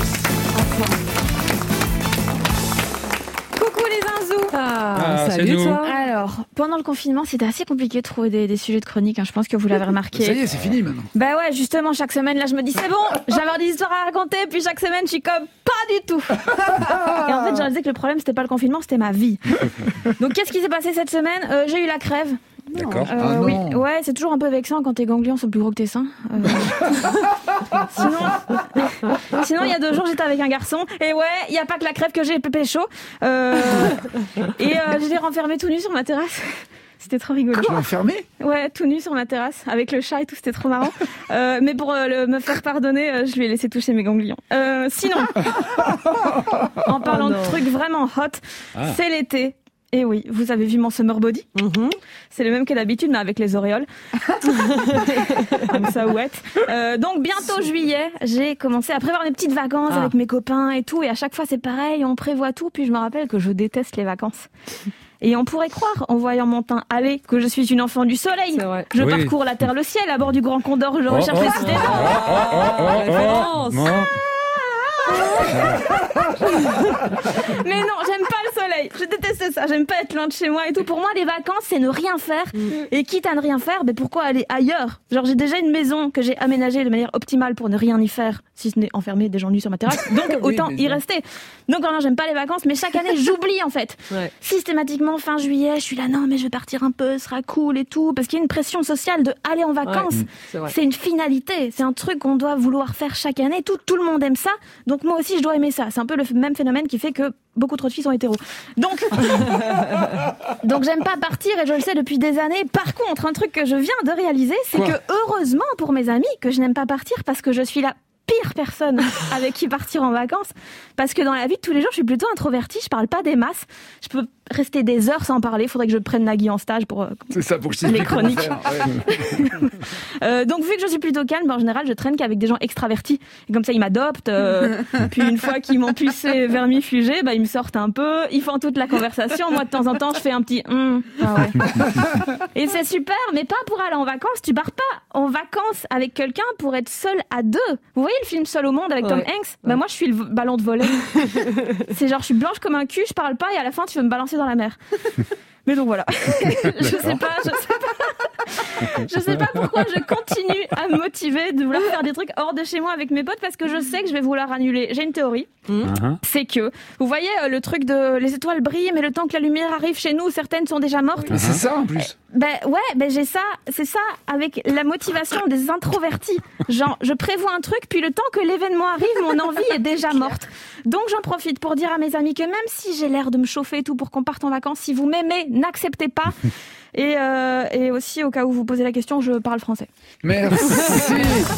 Coucou les zinzous. Ah, ah salut toi. Alors, pendant le confinement, c'était assez compliqué de trouver des, des sujets de chronique. Hein. Je pense que vous l'avez remarqué. Ça y est, c'est fini maintenant. Bah ouais, justement, chaque semaine, là, je me dis c'est bon, j'avais des histoires à raconter, puis chaque semaine, je suis comme pas du tout. Et en fait, j'ai réalisé que le problème, c'était pas le confinement, c'était ma vie. Donc, qu'est-ce qui s'est passé cette semaine? euh, J'ai eu la crève. D'accord. Euh, ah oui, non. ouais, c'est toujours un peu vexant quand tes ganglions sont plus gros que tes seins. Euh... Sinon, sinon, il y a deux jours, j'étais avec un garçon et ouais, il y a pas que la crève que j'ai pécho. Euh... Et euh, je l'ai renfermé tout nu sur ma terrasse. C'était trop rigolo. Tu l'as enfermé? Ouais, tout nu sur ma terrasse avec le chat et tout, c'était trop marrant. Euh, mais pour euh, le, me faire pardonner, euh, je lui ai laissé toucher mes ganglions. Euh, sinon, en parlant oh de trucs vraiment hot, ah. c'est l'été. Et oui, vous avez vu mon summer body? Mm-hmm. C'est le même que d'habitude, mais avec les auréoles. Comme ça, ouais. Euh, donc, bientôt juillet, j'ai commencé à prévoir des petites vacances ah. avec mes copains et tout. Et à chaque fois, c'est pareil, on prévoit tout. Puis je me rappelle que je déteste les vacances. Et on pourrait croire, en voyant mon teint aller, que je suis une enfant du soleil. Je oui. parcours la terre, le ciel, à bord du Grand Condor, je recherche oh, oh, les cités. Oh, oh, oh, oh, Mais non, j'aime pas le soleil. Je déteste ça. J'aime pas être loin de chez moi et tout. Pour moi, les vacances, c'est ne rien faire. Mm. Et quitte à ne rien faire, ben pourquoi aller ailleurs? Genre, j'ai déjà une maison que j'ai aménagée de manière optimale pour ne rien y faire, si ce n'est enfermer des gens nus sur ma terrasse. Donc, oui, autant y rester. Donc, non, j'aime pas les vacances, mais chaque année, j'oublie en fait. Ouais. Systématiquement, fin juillet, je suis là, non, mais je vais partir un peu, ce sera cool et tout. Parce qu'il y a une pression sociale de aller en vacances. Ouais. C'est, c'est une finalité. C'est un truc qu'on doit vouloir faire chaque année. Tout, tout le monde aime ça. Donc, moi aussi, je dois aimer ça. C'est un peu le même phénomène qui fait que beaucoup trop de filles sont hétéros. Donc, donc j'aime pas partir et je le sais depuis des années. Par contre, un truc que je viens de réaliser, c'est Quoi que heureusement pour mes amis que je n'aime pas partir parce que je suis la pire personne avec qui partir en vacances. Parce que dans la vie de tous les jours, je suis plutôt introvertie, je parle pas des masses. Je peux rester des heures sans parler. Il faudrait que je prenne Nagui en stage pour, euh, c'est ça, pour que je les chroniques. Ouais. euh, donc, vu que je suis plutôt calme, en général, je traîne qu'avec des gens extravertis. Et comme ça, ils m'adoptent. Euh, puis une fois qu'ils m'ont pucé vermifugé, bah, ils me sortent un peu. Ils font toute la conversation. Moi, de temps en temps, je fais un petit hum. Ah ouais. Et c'est super, mais pas pour aller en vacances. Tu pars pas en vacances avec quelqu'un pour être seul à deux. Vous voyez le film Seul au monde avec ouais. Tom Hanks? Bah, moi, je suis le ballon de volley. C'est genre, je suis blanche comme un cul, je parle pas et à la fin, tu veux me balancer dans la mer. Mais donc voilà. je sais pas, je sais pas. Je sais pas pourquoi je continue à me motiver de vouloir faire des trucs hors de chez moi avec mes potes parce que je sais que je vais vouloir annuler. J'ai une théorie. Uh-huh. C'est que, vous voyez le truc de les étoiles brillent mais le temps que la lumière arrive chez nous, certaines sont déjà mortes. Uh-huh. C'est ça en plus. Ben ouais, ben j'ai ça, c'est ça avec la motivation des introvertis. Genre, je prévois un truc, puis le temps que l'événement arrive, mon envie est déjà morte. Donc j'en profite pour dire à mes amis que même si j'ai l'air de me chauffer et tout pour qu'on parte en vacances, si vous m'aimez, n'acceptez pas. Et, euh, et aussi, au cas où vous posez la question, je parle français. Merci.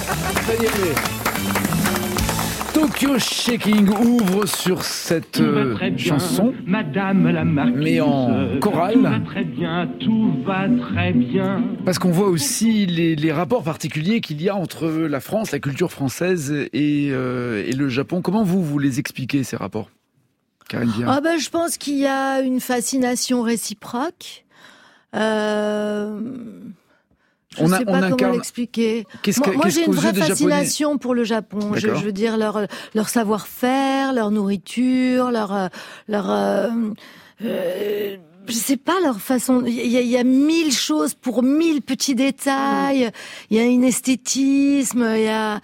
Tokyo Shaking ouvre sur cette euh, bien, chanson, Madame la Marquise, mais en chorale. Tout va très bien, tout va très bien. Parce qu'on voit aussi les, les rapports particuliers qu'il y a entre la France, la culture française et, euh, et le Japon. Comment vous, vous les expliquez, ces rapports, Karine Viard? Ah ben, je pense qu'il y a une fascination réciproque. Euh... Je ne sais pas comment incarne... l'expliquer. Qu'est-ce moi, que, moi qu'est-ce j'ai une vraie fascination Japonais... pour le Japon. Je, je veux dire leur leur savoir-faire, leur nourriture, leur leur euh, euh, je sais pas leur façon. Il y a, il y a mille choses pour mille petits détails. Il y a une esthétisme. Il y a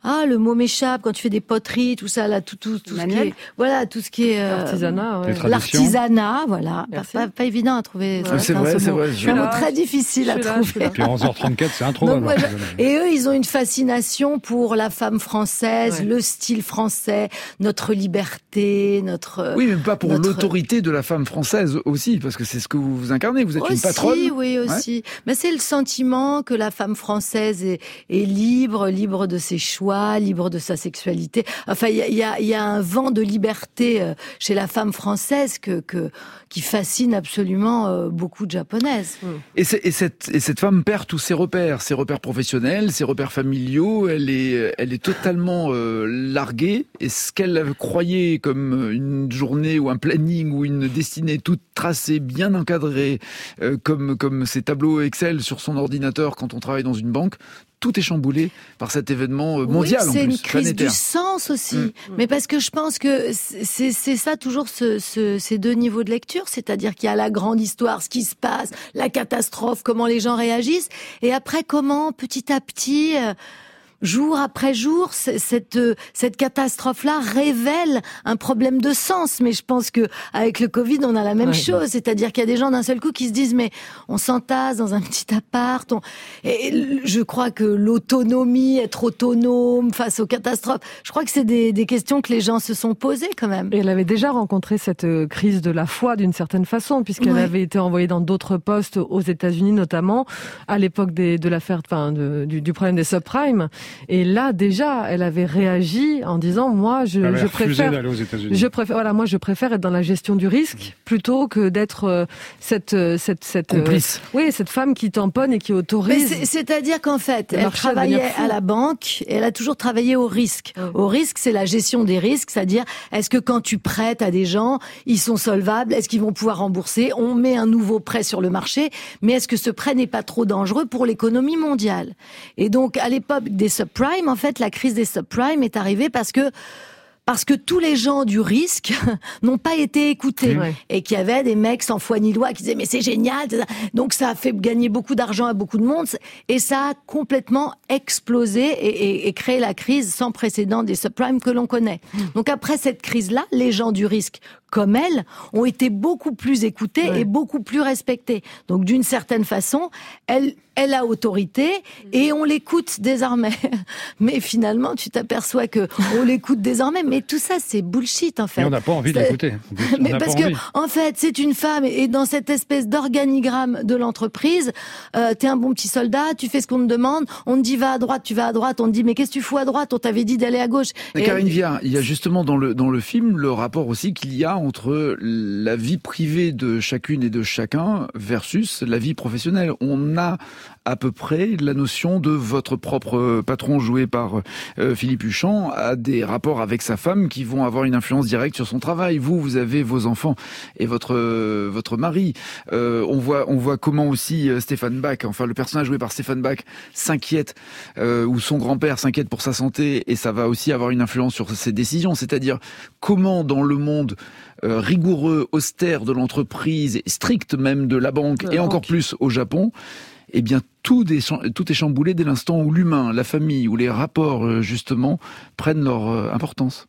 ah, le mot m'échappe, quand tu fais des poteries, tout ça, là, tout, tout, tout ce qui est, voilà, tout ce qui est, euh, l'artisanat, ouais. l'artisanat, voilà. Pas, pas, pas évident à trouver. Ouais, c'est vrai, c'est vrai. C'est un mot très difficile à là, trouver. Et puis onze heures trente-quatre, c'est introuvable. Donc, ouais, et eux, ils ont une fascination pour la femme française, ouais. le style français, notre liberté, notre... Oui, mais pas pour notre... l'autorité de la femme française aussi, parce que c'est ce que vous, vous incarnez, vous êtes aussi, une patronne. Oui, aussi. Ouais. Mais c'est le sentiment que la femme française est, est libre, libre de ses choix, libre de sa sexualité. Enfin, il y a, y, a, y a un vent de liberté chez la femme française que, que, qui fascine absolument beaucoup de japonaises. Et, et, cette, et cette femme perd tous ses repères, ses repères professionnels, ses repères familiaux. Elle est, elle est totalement euh, larguée. Et ce qu'elle croyait comme une journée ou un planning ou une destinée toute tracée, bien encadrée, euh, comme, comme ces tableaux Excel sur son ordinateur quand on travaille dans une banque, tout est chamboulé par cet événement mondial. Oui, en c'est plus, une crise planétaire. du sens aussi. Mmh. Mais parce que je pense que c'est, c'est ça toujours ce, ce, ces deux niveaux de lecture, c'est-à-dire qu'il y a la grande histoire, ce qui se passe, la catastrophe, comment les gens réagissent, et après comment petit à petit... Euh, jour après jour, cette cette catastrophe-là révèle un problème de sens. Mais je pense que avec le Covid, on a la même ouais. chose, c'est-à-dire qu'il y a des gens d'un seul coup qui se disent mais on s'entasse dans un petit appart. On... Et je crois que l'autonomie, être autonome face aux catastrophes, je crois que c'est des, des questions que les gens se sont posées quand même. Et elle avait déjà rencontré cette crise de la foi d'une certaine façon, puisqu'elle ouais. avait été envoyée dans d'autres postes aux États-Unis notamment à l'époque des, de l'affaire, enfin de, du, du problème des subprimes. Et là, déjà, elle avait réagi en disant, moi, je, je préfère, d'aller aux États-Unis. je préfère, voilà, moi, je préfère être dans la gestion du risque plutôt que d'être euh, cette, cette, cette, complice. Euh, oui, cette femme qui tamponne et qui autorise. Mais c'est, c'est-à-dire qu'en fait, elle travaillait à la banque et elle a toujours travaillé au risque. Oui. Au risque, c'est la gestion des risques, c'est-à-dire, est-ce que quand tu prêtes à des gens, ils sont solvables, est-ce qu'ils vont pouvoir rembourser? On met un nouveau prêt sur le marché, mais est-ce que ce prêt n'est pas trop dangereux pour l'économie mondiale? Et donc, à l'époque des subprimes, en fait, la crise des subprimes est arrivée parce que parce que tous les gens du risque n'ont pas été écoutés oui. et qu'il y avait des mecs sans foi ni loi qui disaient mais c'est génial, donc ça a fait gagner beaucoup d'argent à beaucoup de monde et ça a complètement explosé et, et, et créé la crise sans précédent des subprimes que l'on connaît. Donc après cette crise-là, les gens du risque comme elle, ont été beaucoup plus écoutés oui. et beaucoup plus respectés. Donc d'une certaine façon, elle, elle a autorité et on l'écoute désormais. Mais finalement, tu t'aperçois que on l'écoute désormais. Mais tout ça, c'est bullshit en fait. Et on n'a pas envie de l'écouter. On mais parce que, en fait, c'est une femme et dans cette espèce d'organigramme de l'entreprise, euh, t'es un bon petit soldat, tu fais ce qu'on te demande, on te dit va à droite, tu vas à droite, on te dit mais qu'est-ce que tu fous à droite, on t'avait dit d'aller à gauche. Mais et Karine Viard, il y a justement dans le dans le film le rapport aussi qu'il y a entre la vie privée de chacune et de chacun versus la vie professionnelle. On a à peu près la notion de votre propre patron joué par euh, Philippe Huchon a des rapports avec sa femme qui vont avoir une influence directe sur son travail. Vous, vous avez vos enfants et votre euh, votre mari. Euh, on voit on voit comment aussi euh, Stéphane Bach, enfin le personnage joué par Stéphane Bach s'inquiète euh, ou son grand-père s'inquiète pour sa santé et ça va aussi avoir une influence sur ses décisions. C'est-à-dire comment dans le monde euh, rigoureux, austère de l'entreprise, strict même de la banque et encore plus au Japon, eh bien tout est, tout est chamboulé dès l'instant où l'humain, la famille, où les rapports justement prennent leur importance.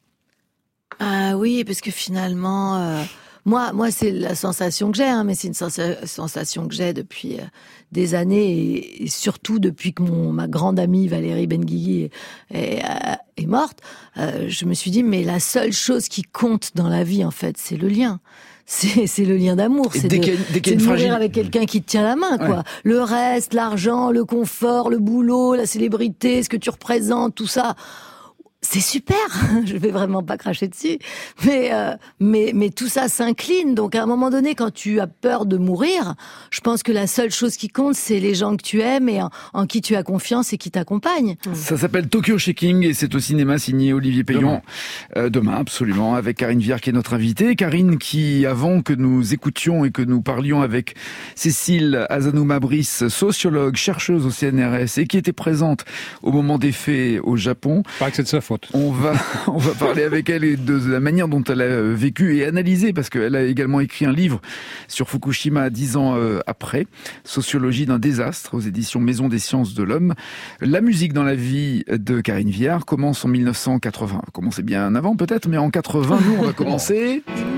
Ah oui, parce que finalement, euh, moi, moi c'est la sensation que j'ai, hein, mais c'est une sens- sensation que j'ai depuis euh, des années et, et surtout depuis que mon ma grande amie Valérie Benguigui est, est, est morte. Euh, je me suis dit, mais la seule chose qui compte dans la vie, en fait, c'est le lien. C'est, c'est le lien d'amour, c'est de, c'est de mourir avec quelqu'un qui te tient la main, quoi. Ouais. Le reste, l'argent, le confort, le boulot, la célébrité, ce que tu représentes, tout ça, c'est super. Je vais vraiment pas cracher dessus, mais euh, mais mais tout ça s'incline. Donc à un moment donné, quand tu as peur de mourir, je pense que la seule chose qui compte, c'est les gens que tu aimes et en, en qui tu as confiance et qui t'accompagnent. Ça s'appelle Tokyo Shaking et c'est au cinéma signé Olivier Payon. Demain, euh, demain absolument, avec Karine Viard qui est notre invitée. Karine qui, avant que nous écoutions et que nous parlions avec Cécile Azanouma-Brice, sociologue, chercheuse au C N R S et qui était présente au moment des faits au Japon. Il paraît que c'est de sa faute. faute. On va, on va parler avec elle et de la manière dont elle a vécu et analysé, parce qu'elle a également écrit un livre sur Fukushima dix ans après, Sociologie d'un désastre, aux éditions Maison des sciences de l'homme. La musique dans la vie de Karine Viard commence en mille neuf cent quatre-vingts. Commencez bien avant peut-être, mais en quatre-vingts, nous, on va commencer...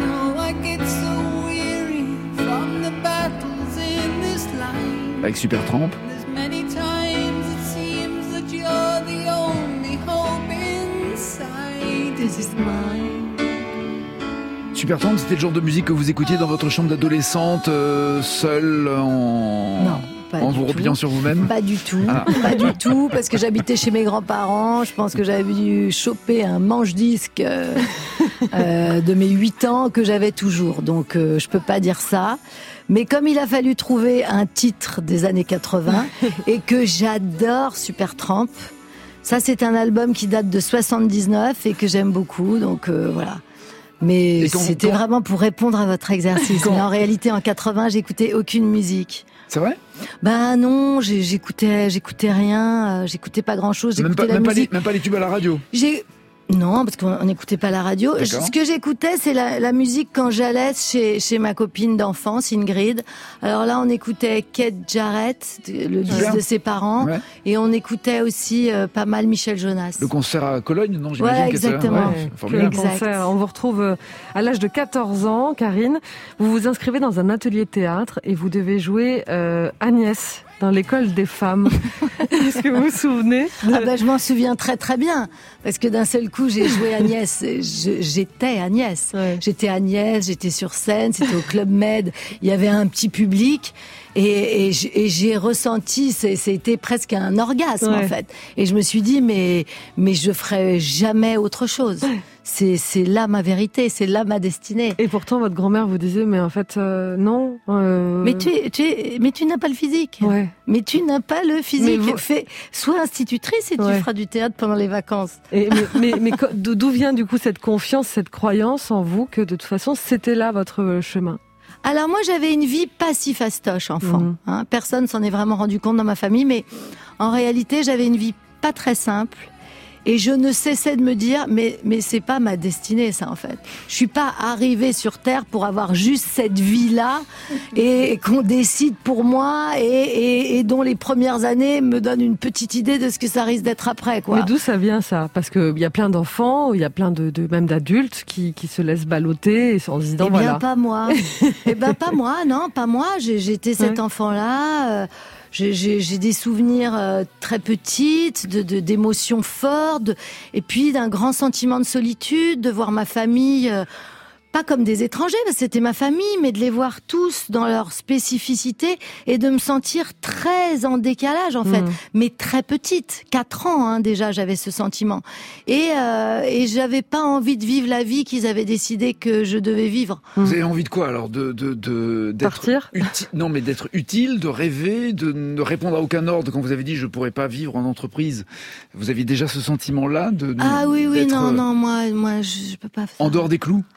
avec Supertramp. Supertramp, c'était le genre de musique que vous écoutiez dans votre chambre d'adolescente, euh, seule, en... Non. Pas en du vous tout. repliant sur vous-même? Pas du tout, ah. pas du tout, parce que j'habitais chez mes grands-parents. Je pense que j'avais dû choper un manche-disque euh, euh, de mes huit ans que j'avais toujours. Donc euh, je peux pas dire ça. Mais comme il a fallu trouver un titre des années quatre-vingts et que j'adore Supertramp, ça c'est un album qui date de soixante-dix-neuf et que j'aime beaucoup. Donc euh, voilà. Mais quand, c'était quand... vraiment pour répondre à votre exercice. Quand... Mais en réalité, en quatre-vingts, j'écoutais aucune musique. C'est vrai? Ben non, j'écoutais, j'écoutais rien, euh, j'écoutais pas grand-chose. Même pas, la même, musique. Pas les, même pas les tubes à la radio? J'ai... Non, parce qu'on n'écoutait pas la radio. Ce que j'écoutais, c'est la, la musique quand j'allais chez, chez ma copine d'enfance, Ingrid. Alors là, on écoutait Keith Jarrett, le disque de ses parents, ouais. Et on écoutait aussi euh, pas mal Michel Jonas. Le concert à Cologne, non? J'imagine ouais, exactement. Que ouais, le concert. On vous retrouve à l'âge de quatorze ans, Karine. Vous vous inscrivez dans un atelier de théâtre et vous devez jouer euh, Agnès dans l'école des femmes. Est-ce que vous vous souvenez de... Ah ben, je m'en souviens très très bien, parce que d'un seul coup j'ai joué Agnès. Je, j'étais Agnès. Ouais. J'étais Agnès, j'étais sur scène, c'était au Club Med, il y avait un petit public. Et, et, et j'ai ressenti, c'était presque un orgasme ouais. en fait. Et je me suis dit, mais, mais je ferai jamais autre chose. C'est, c'est là ma vérité, c'est là ma destinée. Et pourtant, votre grand-mère vous disait, mais en fait, euh, non. Euh... Mais tu, tu, mais tu n'as pas le physique. Ouais. Mais tu n'as pas le physique. Vous... Fais, sois institutrice et ouais. tu feras du théâtre pendant les vacances. Et, mais mais, mais d'où vient du coup cette confiance, cette croyance en vous que de toute façon, c'était là votre chemin? Alors moi, j'avais une vie pas si fastoche, enfant. Mmh. Hein, personne s'en est vraiment rendu compte dans ma famille, mais en réalité, j'avais une vie pas très simple. Et je ne cessais de me dire, mais, mais c'est pas ma destinée, ça, en fait. Je suis pas arrivée sur Terre pour avoir juste cette vie-là et, et qu'on décide pour moi et, et, et dont les premières années me donnent une petite idée de ce que ça risque d'être après, quoi. Mais d'où ça vient, ça? Parce que il y a plein d'enfants, il y a plein de, de même d'adultes qui, qui se laissent balloter et en se disant, eh bien, voilà. pas moi. Eh ben, pas moi, non, pas moi. J'ai, j'étais cet ouais. enfant-là, euh, J'ai, j'ai, j'ai des souvenirs euh, très petites, de, de, d'émotions fortes, de, et puis d'un grand sentiment de solitude, de voir ma famille, euh, pas comme des étrangers, parce que c'était ma famille, mais de les voir tous dans leur spécificité et de me sentir très en décalage, en fait, mmh. mais très petite. Quatre ans, hein, déjà, j'avais ce sentiment. Et, euh, et j'avais pas envie de vivre la vie qu'ils avaient décidé que je devais vivre. Vous avez envie de quoi, alors? De, de, de, d'être Partir uti- Non, mais d'être utile, de rêver, de ne répondre à aucun ordre. Quand vous avez dit « je pourrais pas vivre en entreprise », vous aviez déjà ce sentiment-là de, de Ah oui, oui, non, non, moi, moi je, je peux pas faire. En dehors des clous?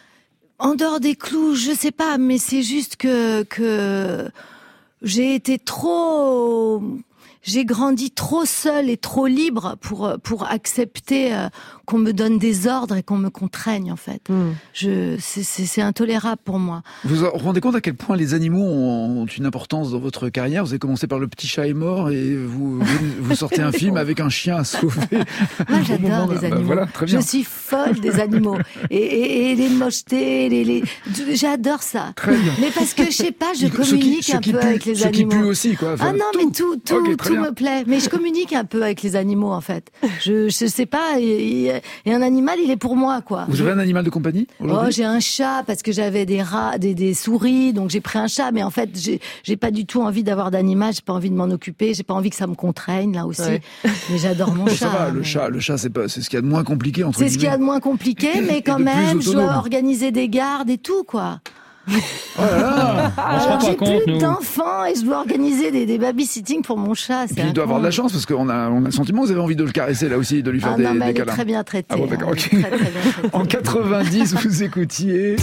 En dehors des clous, je sais pas, mais c'est juste que que j'ai été trop, j'ai grandi trop seule et trop libre pour pour accepter euh, qu'on me donne des ordres et qu'on me contraigne, en fait. Mmh. Je c'est, c'est c'est intolérable pour moi. Vous vous rendez compte à quel point les animaux ont une importance dans votre carrière? Vous avez commencé par Le petit chat est mort et vous vous, vous sortez un film avec un chien à sauver. Moi, j'adore les animaux. Bah, voilà, très bien. Je suis folle des animaux et, et, et les mochetés, les, les j'adore ça. Très bien. Mais parce que je sais pas, je communique qui, un peu pue, avec les ce animaux. Qui pue aussi, quoi. Enfin, ah non, tout. mais tout tout okay, tout me plaît. Mais je communique un peu avec les animaux, en fait. Je je sais pas. Et, et un animal, il est pour moi, quoi. Vous avez un animal de compagnie aujourd'hui? Oh, j'ai un chat parce que j'avais des rats, des, des souris, donc j'ai pris un chat. Mais en fait, j'ai, j'ai pas du tout envie d'avoir d'animal. J'ai pas envie de m'en occuper. J'ai pas envie que ça me contraigne là aussi. Ouais. Mais j'adore mon bon, chat. Ça va, le mais... chat, le chat, c'est pas, c'est ce qu'il y a de moins compliqué entre C'est ce qu'il y a de moins compliqué, mais quand même, je dois organiser des gardes et tout, quoi. Oh là là. On se rend Alors, pas j'ai compte, plus nous. d'enfants et je dois organiser des, des babysitting pour mon chat. Et puis il doit avoir de la chance parce qu'on a, on a le sentiment que vous avez envie de le caresser là aussi, de lui faire ah des, non, mais des elle câlins. est très bien traitée. Ah bon, d'accord, hein, ok. très, très bien traitée. En quatre-vingt-dix, vous écoutiez.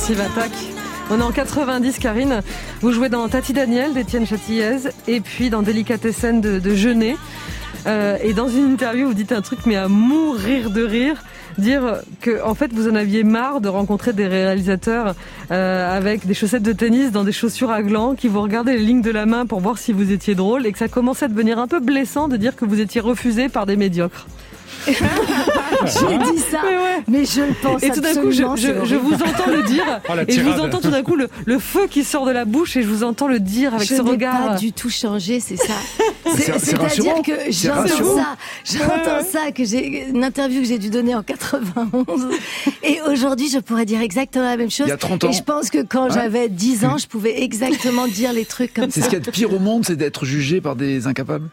Massive Attack. On est en quatre-vingt-dix, Karine. Vous jouez dans Tati Daniel d'Étienne Châtilliez et puis dans Délicatessen de, de Jeunet. Euh, et dans une interview, vous dites un truc, mais à mourir de rire. Dire que, en fait, vous en aviez marre de rencontrer des réalisateurs euh, avec des chaussettes de tennis dans des chaussures à glands, qui vous regardaient les lignes de la main pour voir si vous étiez drôle, et que ça commençait à devenir un peu blessant de dire que vous étiez refusé par des médiocres. J'ai dit ça, mais, ouais. mais je le pense et tout d'un coup, je, je, je vous entends le dire, oh, et je vous entends tout d'un coup le, le feu qui sort de la bouche, et je vous entends le dire avec je ce regard. Je n'ai pas du tout changé, c'est ça. C'est, C'est-à-dire que j'entends ça, j'entends ça, que j'ai une interview que j'ai dû donner en quatre-vingt-onze, et aujourd'hui je pourrais dire exactement la même chose. Il y a trente ans. Et je pense que quand ouais. j'avais dix ans, je pouvais exactement dire les trucs comme c'est ça. C'est ce qu'il y a de pire au monde, c'est d'être jugé par des incapables.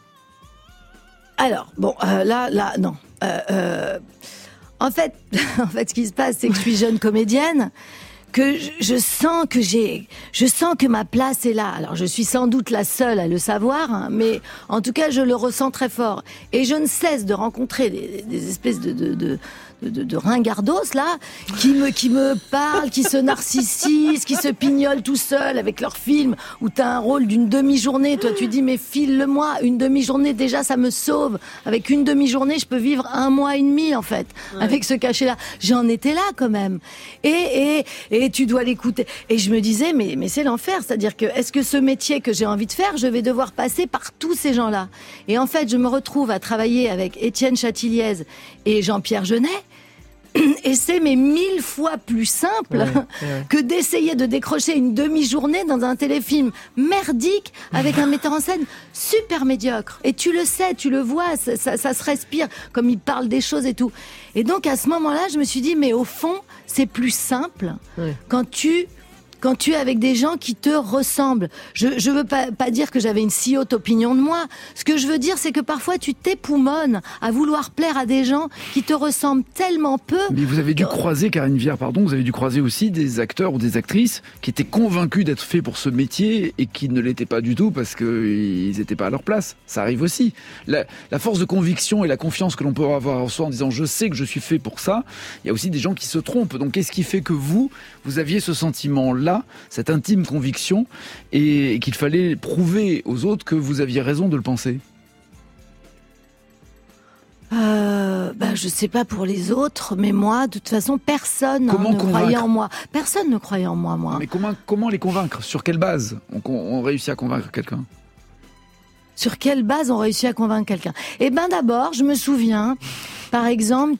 Alors, bon, euh, là, là, non. Euh, euh, en fait, en fait, ce qui se passe, c'est que je suis jeune comédienne, que je, je sens que j'ai, je sens que ma place est là. Alors, je suis sans doute la seule à le savoir, hein, mais en tout cas, je le ressens très fort. Et je ne cesse de rencontrer des, des espèces de, de, de De, de, de ringardos là, qui me qui me parlent, qui se narcissisent, qui se pignolent tout seuls avec leurs films où t'as un rôle d'une demi-journée. Toi, tu dis mais file-le-moi, une demi-journée déjà, ça me sauve. Avec une demi-journée, je peux vivre un mois et demi en fait, ouais. avec ce cachet-là. J'en étais là quand même. Et et et tu dois l'écouter. Et je me disais mais mais c'est l'enfer. C'est-à-dire que est-ce que ce métier que j'ai envie de faire, je vais devoir passer par tous ces gens-là. Et en fait, je me retrouve à travailler avec Étienne Châtilliez et Jean-Pierre Jeunet. Et c'est mais mille fois plus simple ouais, ouais. que d'essayer de décrocher une demi-journée dans un téléfilm merdique avec un metteur en scène super médiocre. Et tu le sais, tu le vois, ça, ça, ça se respire comme il parle des choses et tout. Et donc à ce moment-là, je me suis dit, mais au fond, c'est plus simple ouais. quand tu... quand tu es avec des gens qui te ressemblent. Je je veux pas pas dire que j'avais une si haute opinion de moi. Ce que je veux dire, c'est que parfois tu t'époumones à vouloir plaire à des gens qui te ressemblent tellement peu. Mais vous avez dû croiser, Karine Viard, pardon, vous avez dû croiser aussi des acteurs ou des actrices qui étaient convaincus d'être faits pour ce métier et qui ne l'étaient pas du tout parce qu'ils n'étaient pas à leur place. Ça arrive aussi. La, la force de conviction et la confiance que l'on peut avoir en soi en disant « je sais que je suis fait pour ça », il y a aussi des gens qui se trompent. Donc qu'est-ce qui fait que vous, vous aviez ce sentiment-là, cette intime conviction, et qu'il fallait prouver aux autres que vous aviez raison de le penser? Euh, bah, je sais pas pour les autres, mais moi, de toute façon, personne hein, ne croyait en moi. Personne ne croyait en moi, moi. Mais comment, comment les convaincre? Sur quelle base on, on réussit à convaincre quelqu'un? Sur quelle base on réussit à convaincre quelqu'un? Eh ben, d'abord, je me souviens, par exemple,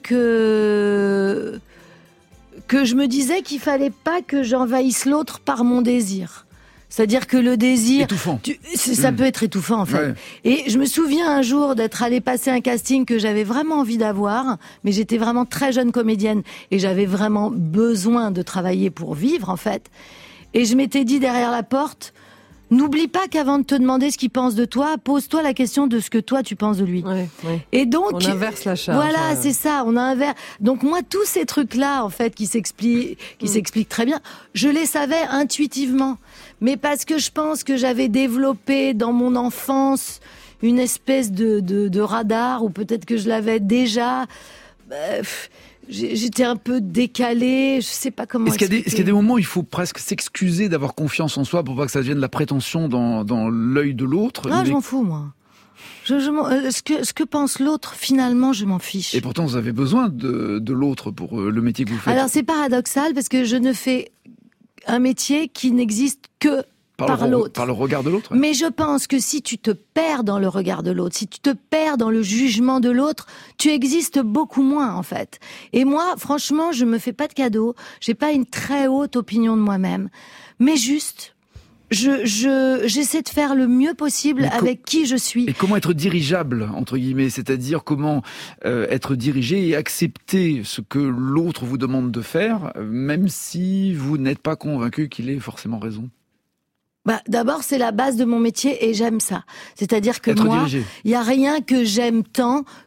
que que je me disais qu'il fallait pas que j'envahisse l'autre par mon désir. C'est-à-dire que le désir... Étouffant. Tu, ça mmh. peut être étouffant, en fait. Ouais. Et je me souviens un jour d'être allée passer un casting que j'avais vraiment envie d'avoir, mais j'étais vraiment très jeune comédienne et j'avais vraiment besoin de travailler pour vivre, en fait. Et je m'étais dit derrière la porte... N'oublie pas qu'avant de te demander ce qu'il pense de toi, pose-toi la question de ce que toi tu penses de lui. Ouais, ouais. Et donc, on inverse la charge. Voilà, ouais. c'est ça, on inverse. Donc moi, tous ces trucs-là, en fait, qui s'expliquent, qui mmh. s'expliquent très bien, je les savais intuitivement. Mais parce que je pense que j'avais développé dans mon enfance une espèce de, de, de radar, ou peut-être que je l'avais déjà. Bref, j'étais un peu décalée, je sais pas comment est-ce qu'il y a des, expliquer. Est-ce qu'il y a des moments où il faut presque s'excuser d'avoir confiance en soi pour pas que ça devienne de la prétention dans, dans l'œil de l'autre? Non, mais... je m'en fous, moi. Je, je euh, ce, que, ce que pense l'autre, finalement, je m'en fiche. Et pourtant, vous avez besoin de, de l'autre pour euh, le métier que vous faites. Alors, c'est paradoxal, parce que je ne fais un métier qui n'existe que Par, par le, l'autre. Par le regard de l'autre. Mais je pense que si tu te perds dans le regard de l'autre, si tu te perds dans le jugement de l'autre, tu existes beaucoup moins, en fait. Et moi, franchement, je me fais pas de cadeaux. J'ai pas une très haute opinion de moi-même. Mais juste, je, je, j'essaie de faire le mieux possible com- avec qui je suis. Et comment être dirigeable, entre guillemets, c'est-à-dire comment euh, être dirigé et accepter ce que l'autre vous demande de faire, même si vous n'êtes pas convaincu qu'il ait forcément raison. Bah, d'abord, c'est la base de mon métier et j'aime ça. C'est-à-dire que être moi, dirigé. il y a rien que j'aime tant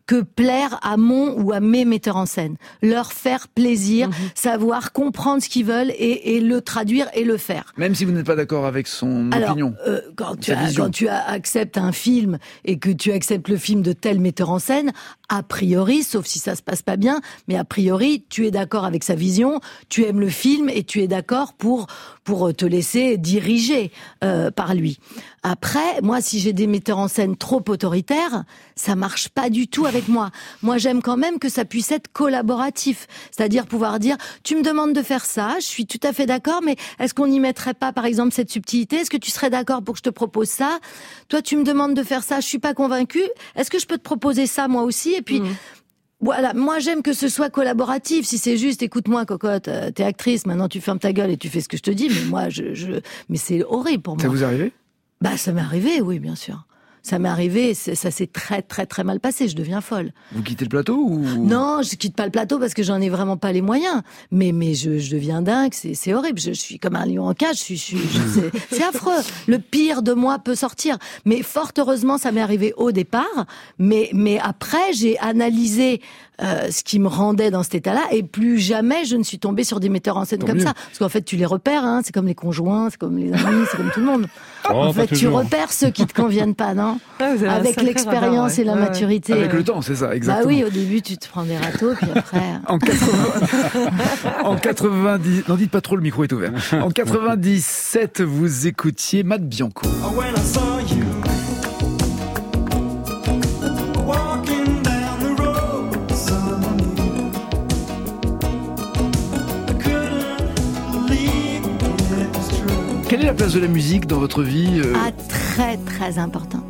que plaire à mon ou à mes metteurs en scène. Leur faire plaisir, mmh. savoir comprendre ce qu'ils veulent et, et le traduire et le faire. Même si vous n'êtes pas d'accord avec son Alors, opinion. Euh, quand, tu as, quand tu as, acceptes un film et que tu acceptes le film de tel metteur en scène, a priori, sauf si ça se passe pas bien, mais a priori, tu es d'accord avec sa vision, tu aimes le film et tu es d'accord pour pour te laisser diriger euh, par lui. Après, moi, si j'ai des metteurs en scène trop autoritaires, ça marche pas du tout avec moi. Moi, j'aime quand même que ça puisse être collaboratif, c'est-à-dire pouvoir dire, tu me demandes de faire ça, je suis tout à fait d'accord, mais est-ce qu'on n'y mettrait pas, par exemple, cette subtilité? Est-ce que tu serais d'accord pour que je te propose ça? Toi, tu me demandes de faire ça, je suis pas convaincue. Est-ce que je peux te proposer ça, moi aussi? Et puis, mmh. voilà, moi j'aime que ce soit collaboratif. Si c'est juste, écoute-moi, cocotte, t'es actrice, maintenant tu fermes ta gueule et tu fais ce que je te dis. Mais moi, je, je... mais c'est horrible pour moi. Ça vous est arrivé? Bah, ça m'est arrivé, oui, bien sûr. Ça m'est arrivé, ça s'est très très très mal passé, je deviens folle. Vous quittez le plateau ou... Non, je quitte pas le plateau parce que j'en ai vraiment pas les moyens. Mais mais je, je deviens dingue, c'est c'est horrible. Je, je suis comme un lion en cage. Je suis, je suis je, c'est, c'est affreux. Le pire de moi peut sortir. Mais fort heureusement, ça m'est arrivé au départ. Mais mais après, j'ai analysé euh, ce qui me rendait dans cet état-là et plus jamais je ne suis tombée sur des metteurs en scène Tant comme mieux. ça. Parce qu'en fait, tu les repères. Hein, c'est comme les conjoints, c'est comme les amis, c'est comme tout le monde. Oh, en fait, tu repères ceux qui te conviennent pas, non? Ah, avec l'expérience ouais. et la ouais, maturité. Avec le temps, c'est ça, exactement. Bah oui, au début, tu te prends des râteaux, puis après... en, quatre-vingts... en quatre-vingt-dix... Non, dites pas trop, le micro est ouvert. En quatre-vingt-dix-sept, vous écoutiez Matt Bianco. Oh, when I saw you. Quelle est la place de la musique dans votre vie euh... Ah, très, très importante.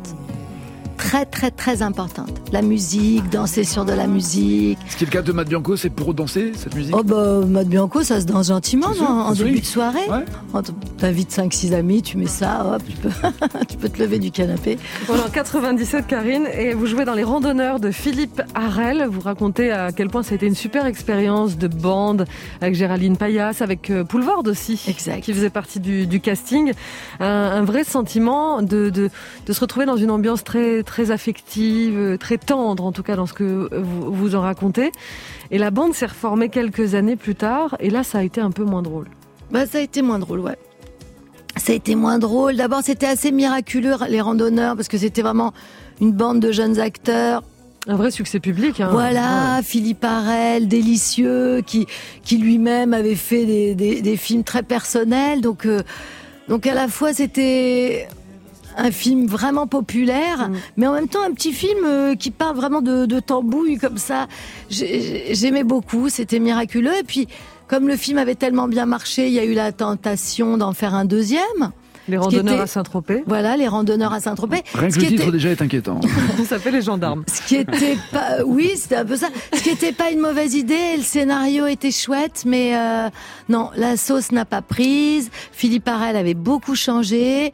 Très, très, très importante. La musique, danser sur de la musique. Ce qui est le cas de Matt Bianco, c'est pour danser, cette musique? Oh bah, Matt Bianco, ça se danse gentiment, sûr, en, en début de soirée. Ouais. T'invites cinq six amis, tu mets ça, hop, tu peux, tu peux te lever du canapé. Voilà, en quatre-vingt-dix-sept, Karine, et vous jouez dans Les Randonneurs de Philippe Harel. Vous racontez à quel point ça a été une super expérience de bande avec Géraldine Payas, avec Poulvord aussi, exact. Qui faisait partie du, du casting. Un, un vrai sentiment de, de, de se retrouver dans une ambiance très, très affective, très tendre en tout cas dans ce que vous, vous en racontez. Et la bande s'est reformée quelques années plus tard, et là ça a été un peu moins drôle. Bah ça a été moins drôle, ouais. Ça a été moins drôle. D'abord c'était assez miraculeux, Les Randonneurs, parce que c'était vraiment une bande de jeunes acteurs. Un vrai succès public. Hein. Voilà, ouais. Philippe Harel, délicieux, qui qui lui-même avait fait des, des, des films très personnels. Donc, euh, donc à la fois c'était un film vraiment populaire, mmh. mais en même temps un petit film euh, qui parle vraiment de, de tambouille comme ça. J'ai, j'aimais beaucoup, c'était miraculeux. Et puis, comme le film avait tellement bien marché, il y a eu la tentation d'en faire un deuxième. Les Randonneurs était... à Saint-Tropez. Voilà, Les Randonneurs à Saint-Tropez. Rien que ce le qui titre était... déjà est inquiétant. Ça fait Les Gendarmes. Ce qui était pas, oui, c'était un peu ça. Ce qui était pas une mauvaise idée. Le scénario était chouette, mais euh... non, la sauce n'a pas prise. Philippe Harel avait beaucoup changé.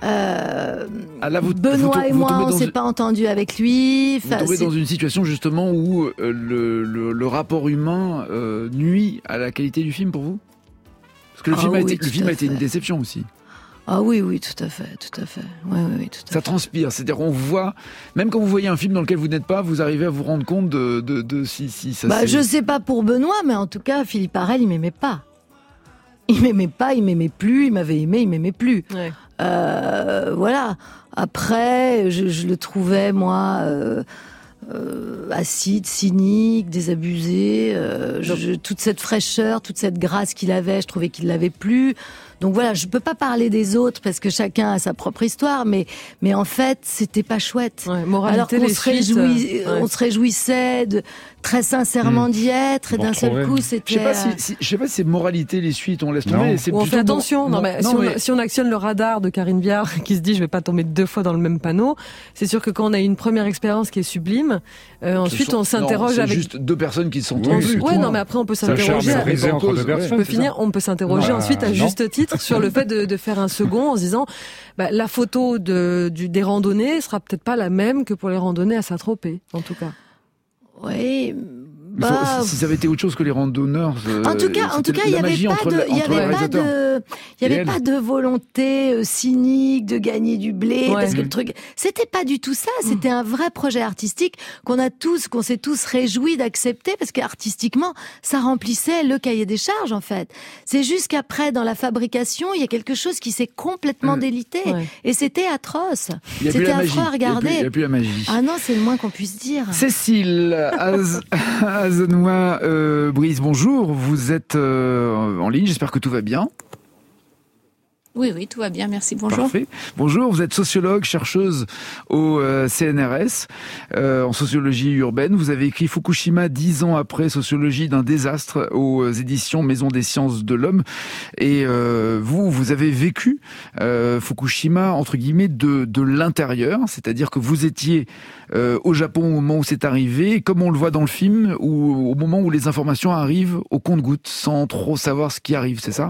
Euh... Ah là, vous, Benoît vous, et vous moi, on dans... s'est pas entendu avec lui. Vous enfin, tombez c'est... dans une situation justement où euh, le, le, le rapport humain euh, nuit à la qualité du film pour vous? Parce que le ah, film, oui, a, été, le film a été une fait. déception aussi. Ah oui, oui, tout à fait, tout à fait. Oui, oui, oui, tout à ça fait. transpire, c'est-à-dire on voit, même quand vous voyez un film dans lequel vous n'êtes pas, vous arrivez à vous rendre compte de, de, de si, si ça. Bah, c'est... je sais pas pour Benoît, mais en tout cas, Philippe Harel, il m'aimait pas. Il m'aimait pas, il m'aimait plus, il m'avait aimé, il m'aimait plus. Ouais. Euh, voilà. Après, je, je le trouvais moi. Euh, Euh, acide, cynique, désabusé, euh, je, toute cette fraîcheur, toute cette grâce qu'il avait, je trouvais qu'il l'avait plus. Donc voilà, je peux pas parler des autres parce que chacun a sa propre histoire, mais mais en fait, c'était pas chouette. Ouais, moralité, alors qu'on les se réjouit, suites, ouais. on se réjouissait de très sincèrement mmh. d'y être, et bon d'un seul coup, c'était. Je sais pas si, si je sais pas si c'est moralité les suites, on laisse tomber. C'est on fait attention. Bon... Non, mais, non, si, on, mais... si on actionne le radar de Karine Viard, qui se dit je vais pas tomber deux fois dans le même panneau, c'est sûr que quand on a une première expérience qui est sublime, euh, ensuite sont... on s'interroge non, c'est avec. C'est juste deux personnes qui se sont oui, oui, ouais, non, mais après on peut s'interroger. À... Je peux finir. On peut s'interroger bah, ensuite à non. juste titre sur le fait de, de faire un second en se disant bah, la photo de, du, des randonnées sera peut-être pas la même que pour les randonnées à Saint-Tropez, en tout cas. Oui. Bah, si ça avait été autre chose que les randonneurs. Euh, en tout cas, en tout cas, il n'y avait pas de, il y avait pas de, il y avait pas de volonté euh, cynique de gagner du blé, ouais. parce que le truc, c'était pas du tout ça. C'était un vrai projet artistique qu'on a tous, qu'on s'est tous réjouis d'accepter, parce qu'artistiquement, ça remplissait le cahier des charges, en fait. C'est juste qu'après, dans la fabrication, il y a quelque chose qui s'est complètement mmh. délité, ouais. et c'était atroce. C'était affreux à regarder. Il n'y a plus la magie. Ah non, c'est le moins qu'on puisse dire. Cécile Az... Azenois euh, Brice, bonjour. Vous êtes euh, en ligne. J'espère que tout va bien. Oui, oui, tout va bien, merci, bonjour. Parfait. Bonjour, vous êtes sociologue, chercheuse au euh, C N R S, euh, en sociologie urbaine. Vous avez écrit Fukushima, dix ans après, sociologie d'un désastre, aux éditions Maison des sciences de l'homme. Et euh, vous, vous avez vécu euh, Fukushima, entre guillemets, de, de l'intérieur, c'est-à-dire que vous étiez euh, au Japon au moment où c'est arrivé, comme on le voit dans le film, où, au moment où les informations arrivent au compte-gouttes, sans trop savoir ce qui arrive, c'est ça ?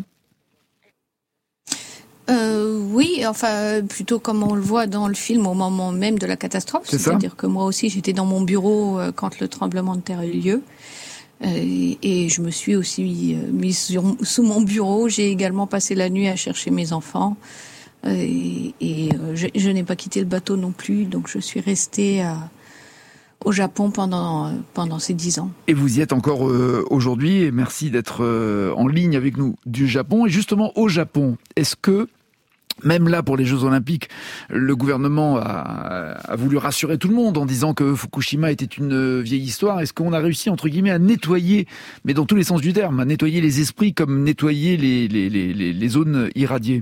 Euh, oui, enfin, plutôt comme on le voit dans le film au moment même de la catastrophe. C'est C'est-à-dire ça. que moi aussi, j'étais dans mon bureau euh, quand le tremblement de terre a eu lieu. Euh, et je me suis aussi euh, mise sur, sous mon bureau. J'ai également passé la nuit à chercher mes enfants. Euh, et et euh, je, je n'ai pas quitté le bateau non plus. Donc, je suis restée à... au Japon pendant pendant ces dix ans. Et vous y êtes encore euh, aujourd'hui, et merci d'être euh, en ligne avec nous du Japon. Et justement, au Japon, est-ce que, même là pour les Jeux Olympiques, le gouvernement a, a voulu rassurer tout le monde en disant que Fukushima était une vieille histoire? Est-ce qu'on a réussi, entre guillemets, à nettoyer, mais dans tous les sens du terme, à nettoyer les esprits comme nettoyer les, les, les, les zones irradiées?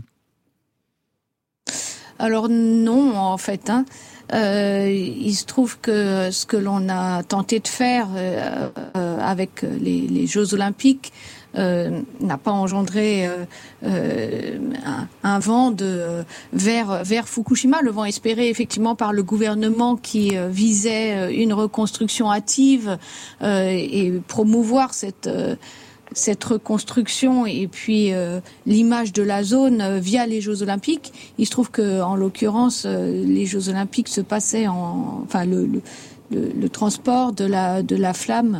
Alors non, en fait, hein. Euh, il se trouve que ce que l'on a tenté de faire euh, euh, avec les, les Jeux Olympiques euh, n'a pas engendré euh, euh, un, un vent de euh, vers vers Fukushima, le vent espéré effectivement par le gouvernement qui euh, visait une reconstruction hâtive euh, et promouvoir cette euh, cette reconstruction et puis euh, l'image de la zone euh, via les Jeux Olympiques. Il se trouve que, en l'occurrence, euh, les Jeux Olympiques se passaient en, enfin le, le, le, le transport de la de la flamme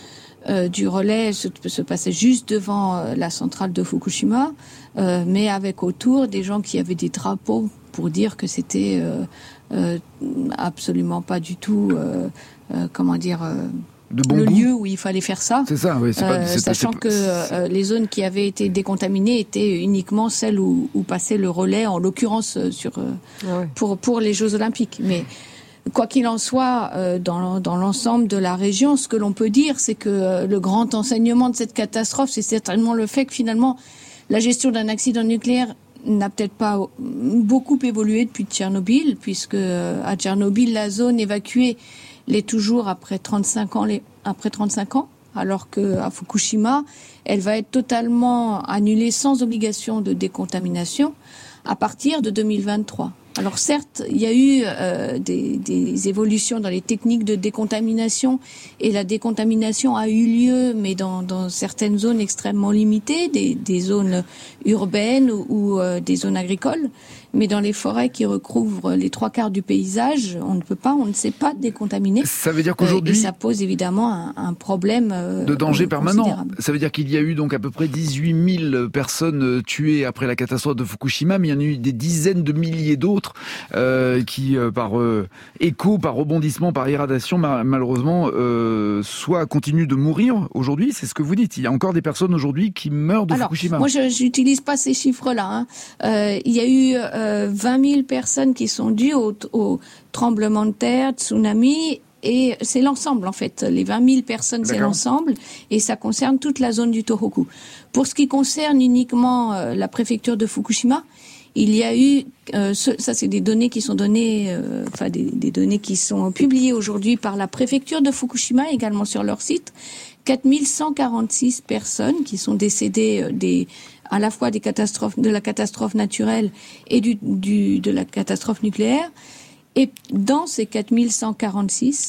euh, du relais se, se passait juste devant euh, la centrale de Fukushima, euh, mais avec autour des gens qui avaient des drapeaux pour dire que c'était euh, euh, absolument pas du tout, euh, euh, comment dire. Euh, De bon le goût. lieu où il fallait faire ça. C'est ça, oui. C'est pas, euh, c'est sachant pas, que euh, les zones qui avaient été décontaminées étaient uniquement celles où, où passait le relais, en l'occurrence sur euh, ah ouais. pour pour les Jeux Olympiques. Mais quoi qu'il en soit, euh, dans dans l'ensemble de la région, ce que l'on peut dire, c'est que euh, le grand enseignement de cette catastrophe, c'est certainement le fait que finalement la gestion d'un accident nucléaire n'a peut-être pas beaucoup évolué depuis Tchernobyl, puisque euh, à Tchernobyl, la zone évacuée l'est toujours après trente-cinq ans, les, après trente-cinq ans, alors que à Fukushima, elle va être totalement annulée sans obligation de décontamination à partir de deux mille vingt-trois. Alors certes, il y a eu euh, des, des évolutions dans les techniques de décontamination et la décontamination a eu lieu, mais dans, dans certaines zones extrêmement limitées, des, des zones urbaines ou, ou euh, des zones agricoles. Mais dans les forêts qui recouvrent les trois quarts du paysage, on ne peut pas, on ne sait pas décontaminer. Ça veut dire qu'aujourd'hui, euh, et ça pose évidemment un, un problème euh, de danger permanent. Ça veut dire qu'il y a eu donc à peu près dix-huit mille personnes tuées après la catastrophe de Fukushima, mais il y en a eu des dizaines de milliers d'autres euh, qui, euh, par euh, écho, par rebondissement, par irradiation, malheureusement, euh, soit continuent de mourir aujourd'hui. C'est ce que vous dites. Il y a encore des personnes aujourd'hui qui meurent de Alors, Fukushima. Moi, je n'utilise pas ces chiffres-là. Hein. Euh, il y a eu euh, vingt mille personnes qui sont dues au, au tremblement de terre, tsunami, et c'est l'ensemble en fait. Les vingt mille personnes, c'est l'ensemble, et ça concerne toute la zone du Tohoku. Pour ce qui concerne uniquement euh, la préfecture de Fukushima, il y a eu, euh, ce, ça c'est des données qui sont données, euh, enfin des, des données qui sont publiées aujourd'hui par la préfecture de Fukushima, également sur leur site, quatre mille cent quarante-six personnes qui sont décédées euh, des à la fois des catastrophes, de la catastrophe naturelle et du, du, de la catastrophe nucléaire. Et dans ces quatre mille cent quarante-six,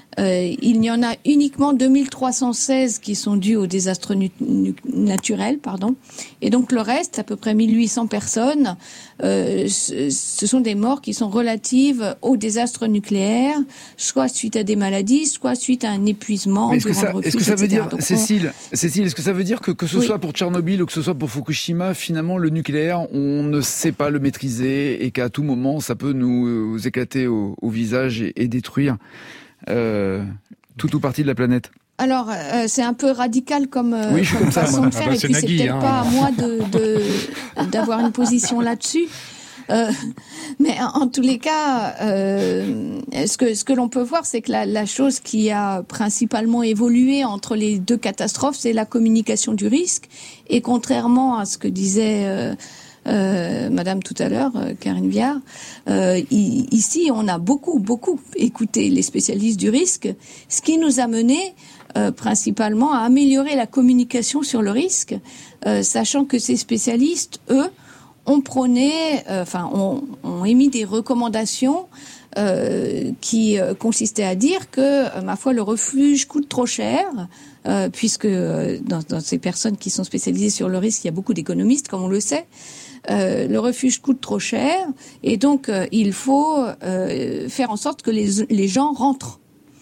Euh, il y en a uniquement deux mille trois cent seize qui sont dus au désastre nu- nu- naturel, pardon. Et donc le reste, à peu près mille huit cents personnes, euh, ce, ce sont des morts qui sont relatives au désastre nucléaire, soit suite à des maladies, soit suite à un épuisement. Mais est-ce que ça, refuge, est-ce que ça veut et cetera. dire, Donc, Cécile, on... Cécile, est-ce que ça veut dire que que ce oui. soit pour Tchernobyl ou que ce soit pour Fukushima, finalement le nucléaire, on ne sait pas le maîtriser et qu'à tout moment ça peut nous éclater au, au visage et, et détruire euh, tout ou partie de la planète? Alors, euh, c'est un peu radical comme, euh, oui, comme comme ça, façon moi. de faire, ah bah, et puis c'est Nagui, peut-être hein. pas à moi de, de, d'avoir une position là-dessus. Euh, mais en tous les cas, euh, ce que ce que l'on peut voir, c'est que la, la chose qui a principalement évolué entre les deux catastrophes, c'est la communication du risque. Et contrairement à ce que disait euh, euh, Madame tout à l'heure, euh, Karine Viard, euh, i- ici on a beaucoup beaucoup écouté les spécialistes du risque, ce qui nous a mené euh, principalement à améliorer la communication sur le risque, euh, sachant que ces spécialistes, eux, ont prôné, euh, enfin, ont, ont émis des recommandations euh, qui euh, consistaient à dire que, euh, ma foi, le refuge coûte trop cher, euh, puisque euh, dans, dans ces personnes qui sont spécialisées sur le risque, il y a beaucoup d'économistes, comme on le sait. Euh, le refuge coûte trop cher, et donc euh, il faut euh, faire en sorte que les, les gens rentrent.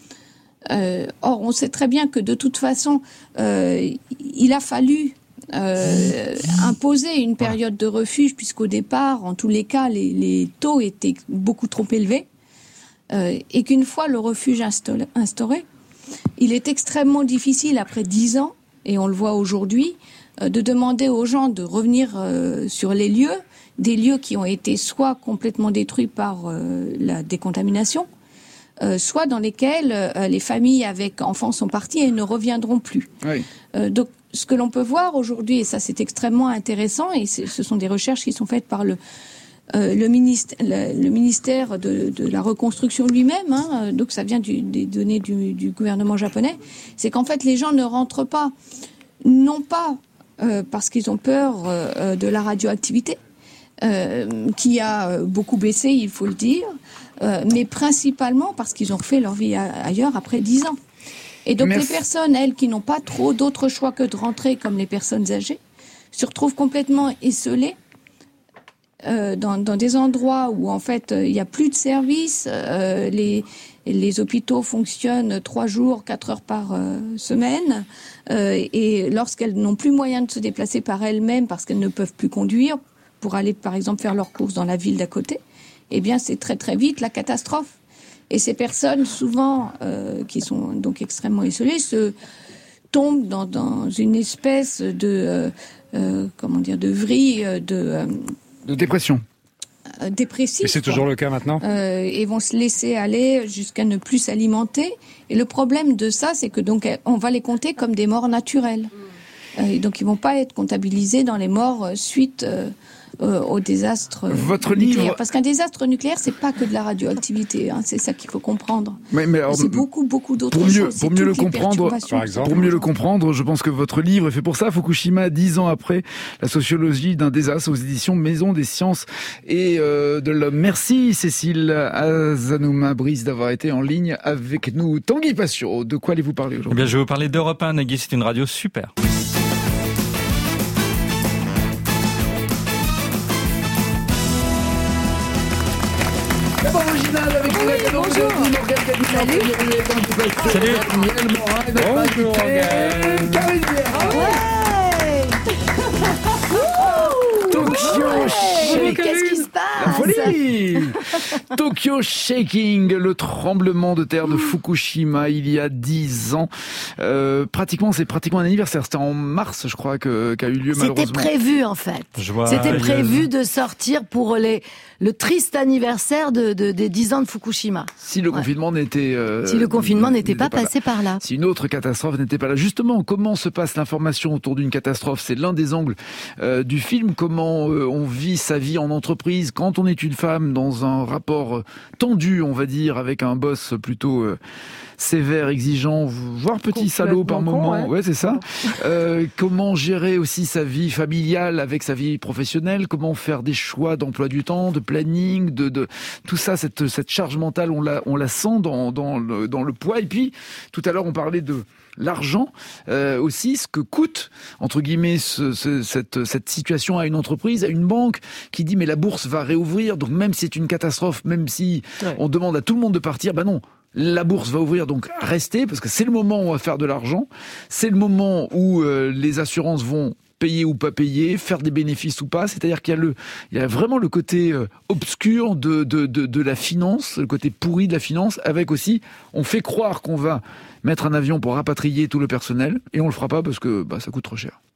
Euh, or, on sait très bien que de toute façon, euh, il a fallu Euh, imposer une période de refuge, puisqu'au départ, en tous les cas, les, les taux étaient beaucoup trop élevés, euh, et qu'une fois le refuge instauré, instauré, il est extrêmement difficile, après dix ans, et on le voit aujourd'hui, euh, de demander aux gens de revenir euh, sur les lieux, des lieux qui ont été soit complètement détruits par euh, la décontamination, euh, soit dans lesquels euh, les familles avec enfants sont parties et ne reviendront plus. Oui. Euh, donc, ce que l'on peut voir aujourd'hui, et ça c'est extrêmement intéressant, et ce sont des recherches qui sont faites par le, euh, le, ministère, le, le ministère de, de la reconstruction lui-même, hein, donc ça vient du, des données du, du gouvernement japonais, c'est qu'en fait les gens ne rentrent pas, non pas euh, parce qu'ils ont peur euh, de la radioactivité, euh, qui a beaucoup baissé, il faut le dire, euh, mais principalement parce qu'ils ont refait leur vie ailleurs après dix ans. Et donc Merci. les personnes, elles, qui n'ont pas trop d'autres choix que de rentrer, comme les personnes âgées, se retrouvent complètement esselées euh, dans, dans des endroits où, en fait, il n'y a plus de services. Euh, les, les hôpitaux fonctionnent trois jours, quatre heures par euh, semaine. Euh, et lorsqu'elles n'ont plus moyen de se déplacer par elles-mêmes parce qu'elles ne peuvent plus conduire pour aller, par exemple, faire leurs courses dans la ville d'à côté, eh bien, c'est très, très vite la catastrophe. Et ces personnes, souvent, euh, qui sont donc extrêmement isolées, se tombent dans, dans une espèce de, euh, euh, comment dire, de vrille, de, euh, de dépression. Euh, dépressif. Et c'est toujours le cas maintenant euh, Et vont se laisser aller jusqu'à ne plus s'alimenter. Et le problème de ça, c'est que donc on va les compter comme des morts naturelles. Euh, et donc ils vont pas être comptabilisés dans les morts euh, suite euh, Euh, au désastre Votre nucléaire. livre... Parce qu'un désastre nucléaire, c'est pas que de la radioactivité, hein, c'est ça qu'il faut comprendre. Mais, mais alors, c'est beaucoup, beaucoup d'autres pour mieux, choses. pour mieux le comprendre, par exemple, pour mieux le comprendre, je pense que votre livre est fait pour ça. Fukushima, dix ans après, la sociologie d'un désastre, aux éditions Maison des Sciences et euh, de l'Homme. Merci Cécile Azanouma Brice d'avoir été en ligne avec nous. Tanguy Passio, de quoi allez-vous parler aujourd'hui? Eh bien, je vais vous parler d'Europe un. Nagui, c'est une radio super. Original avec oui, bonjour. Salut. Salut. Bonjour, Morgane. Karine Viard. Tokyo Shake. Qu'est-ce qui se La passe? folie. Tokyo Shaking, le tremblement de terre de Fukushima il y a dix ans. Euh, pratiquement, c'est pratiquement un anniversaire. C'était en mars, je crois, que, qu'a eu lieu malheureusement. C'était prévu, en fait. Joyeuse. C'était prévu de sortir pour les, le triste anniversaire de, de, des dix ans de Fukushima. Si le Ouais. confinement n'était... Euh, Si le confinement n'était pas là. passé par là. Si une autre catastrophe n'était pas là. Justement, comment se passe l'information autour d'une catastrophe? C'est l'un des angles euh, du film. Comment euh, on vit sa vie en entreprise quand on est une femme dans un rapport tendu, on va dire, avec un boss plutôt... Euh, sévère, exigeant, voire petit salaud par moment. Ouais, ouais c'est ça. Euh, comment gérer aussi sa vie familiale avec sa vie professionnelle, comment faire des choix d'emploi du temps, de planning, de, de tout ça, cette, cette charge mentale, on la, on la sent dans, dans, le, dans le poids. Et puis, tout à l'heure, on parlait de l'argent, euh, aussi, ce que coûte, entre guillemets, ce, ce, cette, cette situation à une entreprise, à une banque qui dit mais la bourse va réouvrir, donc même si c'est une catastrophe, même si ouais. on demande à tout le monde de partir, ben non, la bourse va ouvrir, donc restez, parce que c'est le moment où on va faire de l'argent, c'est le moment où euh, les assurances vont payer ou pas payer, faire des bénéfices ou pas, c'est-à-dire qu'il y a, le, il y a vraiment le côté euh, obscur de, de, de, de la finance, le côté pourri de la finance, avec aussi, on fait croire qu'on va mettre un avion pour rapatrier tout le personnel, et on le fera pas parce que bah, ça coûte trop cher.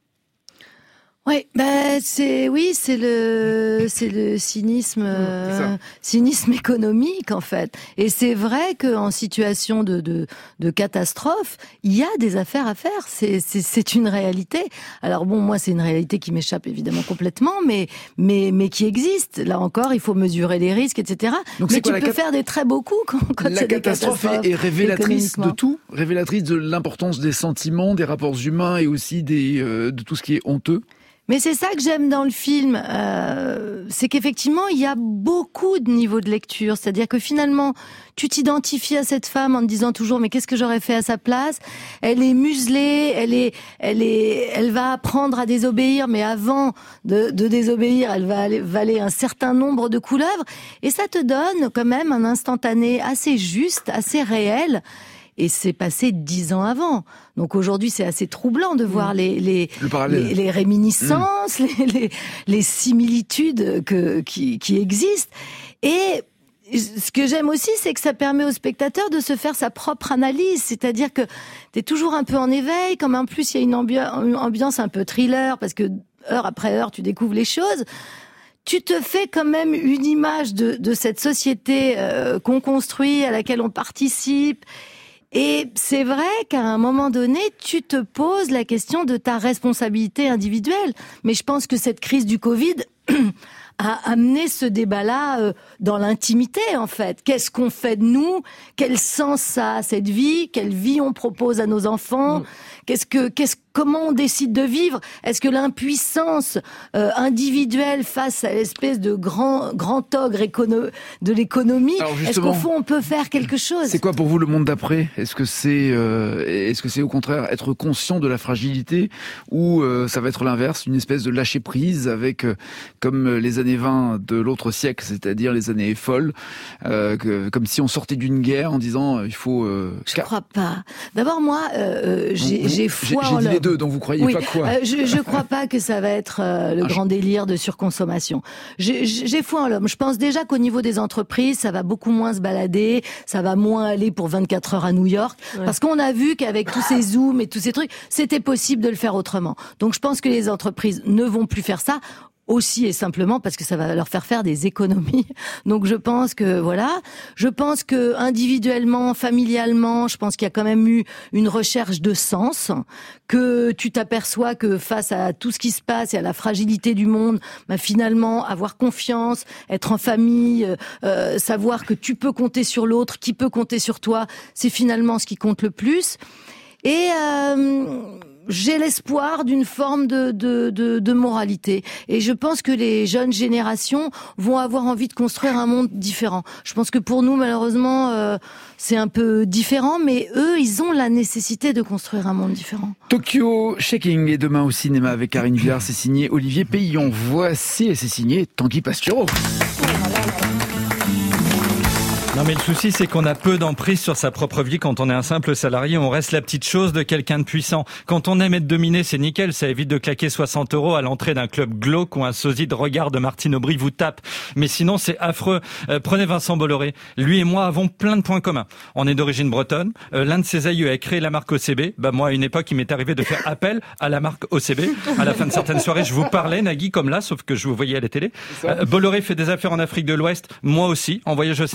Oui, bah c'est oui, c'est le c'est le cynisme euh, cynisme économique en fait. Et c'est vrai que en situation de de de catastrophe, il y a des affaires à faire, c'est c'est c'est une réalité. Alors bon, moi c'est une réalité qui m'échappe évidemment complètement, mais mais mais qui existe. Là encore, il faut mesurer les risques, et cetera. Donc, mais tu peux cat... faire des très beaux coups quand, quand la c'est catastrophe des catastrophes est, est révélatrice de tout, révélatrice de l'importance des sentiments, des rapports humains et aussi des euh, de tout ce qui est honteux. Mais c'est ça que j'aime dans le film, euh, c'est qu'effectivement, il y a beaucoup de niveaux de lecture. C'est-à-dire que finalement, tu t'identifies à cette femme en te disant toujours, mais qu'est-ce que j'aurais fait à sa place ? Elle est muselée, elle est, elle est, elle va apprendre à désobéir, mais avant de, de désobéir, elle va aller, valer un certain nombre de couleuvres. Et ça te donne quand même un instantané assez juste, assez réel. Et c'est passé dix ans avant. Donc aujourd'hui, c'est assez troublant de voir mmh. les les, les les réminiscences, mmh. les, les les similitudes que qui qui existent. Et ce que j'aime aussi, c'est que ça permet au spectateur de se faire sa propre analyse. C'est-à-dire que t'es toujours un peu en éveil, comme en plus il y a une, ambi- une ambiance un peu thriller, parce que heure après heure, tu découvres les choses. Tu te fais quand même une image de de cette société euh, qu'on construit, à laquelle on participe. Et c'est vrai qu'à un moment donné, tu te poses la question de ta responsabilité individuelle. Mais je pense que cette crise du Covid a amené ce débat-là euh, dans l'intimité, en fait. Qu'est-ce qu'on fait de nous ? Quel sens ça a, cette vie ? Quelle vie on propose à nos enfants ? mmh. Qu'est-ce que, qu'est-ce, comment on décide de vivre ? Est-ce que l'impuissance euh, individuelle face à l'espèce de grand, grand ogre écono- de l'économie, est-ce qu'au fond on peut faire quelque chose ? C'est quoi pour vous le monde d'après ? Est-ce que c'est, euh, est-ce que c'est au contraire être conscient de la fragilité, ou euh, ça va être l'inverse, une espèce de lâcher prise avec, euh, comme les années vingt de l'autre siècle, c'est-à-dire les années folles, euh, que, comme si on sortait d'une guerre en disant euh, il faut. Euh, je car... crois pas. D'abord moi, euh, j'ai, vous, j'ai foi j'ai, en j'ai dit l'homme. les deux, donc vous croyez oui, pas quoi ? euh, Je je crois pas que ça va être euh, le ah, grand je... délire de surconsommation. J'ai, j'ai foi en l'homme. Je pense déjà qu'au niveau des entreprises, ça va beaucoup moins se balader, ça va moins aller pour vingt-quatre heures à New York, ouais. parce qu'on a vu qu'avec tous ces zooms et tous ces trucs, c'était possible de le faire autrement. Donc je pense que les entreprises ne vont plus faire ça. Aussi et simplement parce que ça va leur faire faire des économies. Donc je pense que voilà, je pense que individuellement, familialement, je pense qu'il y a quand même eu une recherche de sens, que tu t'aperçois que face à tout ce qui se passe et à la fragilité du monde, bah finalement avoir confiance, être en famille, euh, savoir que tu peux compter sur l'autre, qui peut compter sur toi, c'est finalement ce qui compte le plus. Et euh, j'ai l'espoir d'une forme de, de, de, de moralité. Et je pense que les jeunes générations vont avoir envie de construire un monde différent. Je pense que pour nous, malheureusement, euh, c'est un peu différent, mais eux, ils ont la nécessité de construire un monde différent. Tokyo Shaking est demain au cinéma avec Karine Viard. C'est signé Olivier Payon. Voici, et c'est signé Tanguy Pastureau. Non mais le souci c'est qu'on a peu d'emprise sur sa propre vie quand on est un simple salarié, on reste la petite chose de quelqu'un de puissant. Quand on aime être dominé, c'est nickel, ça évite de claquer soixante euros à l'entrée d'un club glauque où un sosie de regard de Martine Aubry vous tape. Mais sinon c'est affreux. Euh, prenez Vincent Bolloré, lui et moi avons plein de points communs. On est d'origine bretonne, euh, l'un de ses aïeux a créé la marque O C B. Bah moi à une époque il m'est arrivé de faire appel à la marque O C B. À la fin de certaines soirées je vous parlais Nagui comme là, sauf que je vous voyais à la télé. Euh, Bolloré fait des affaires en Afrique de l'Ouest, moi aussi, en voyage au Sénégal en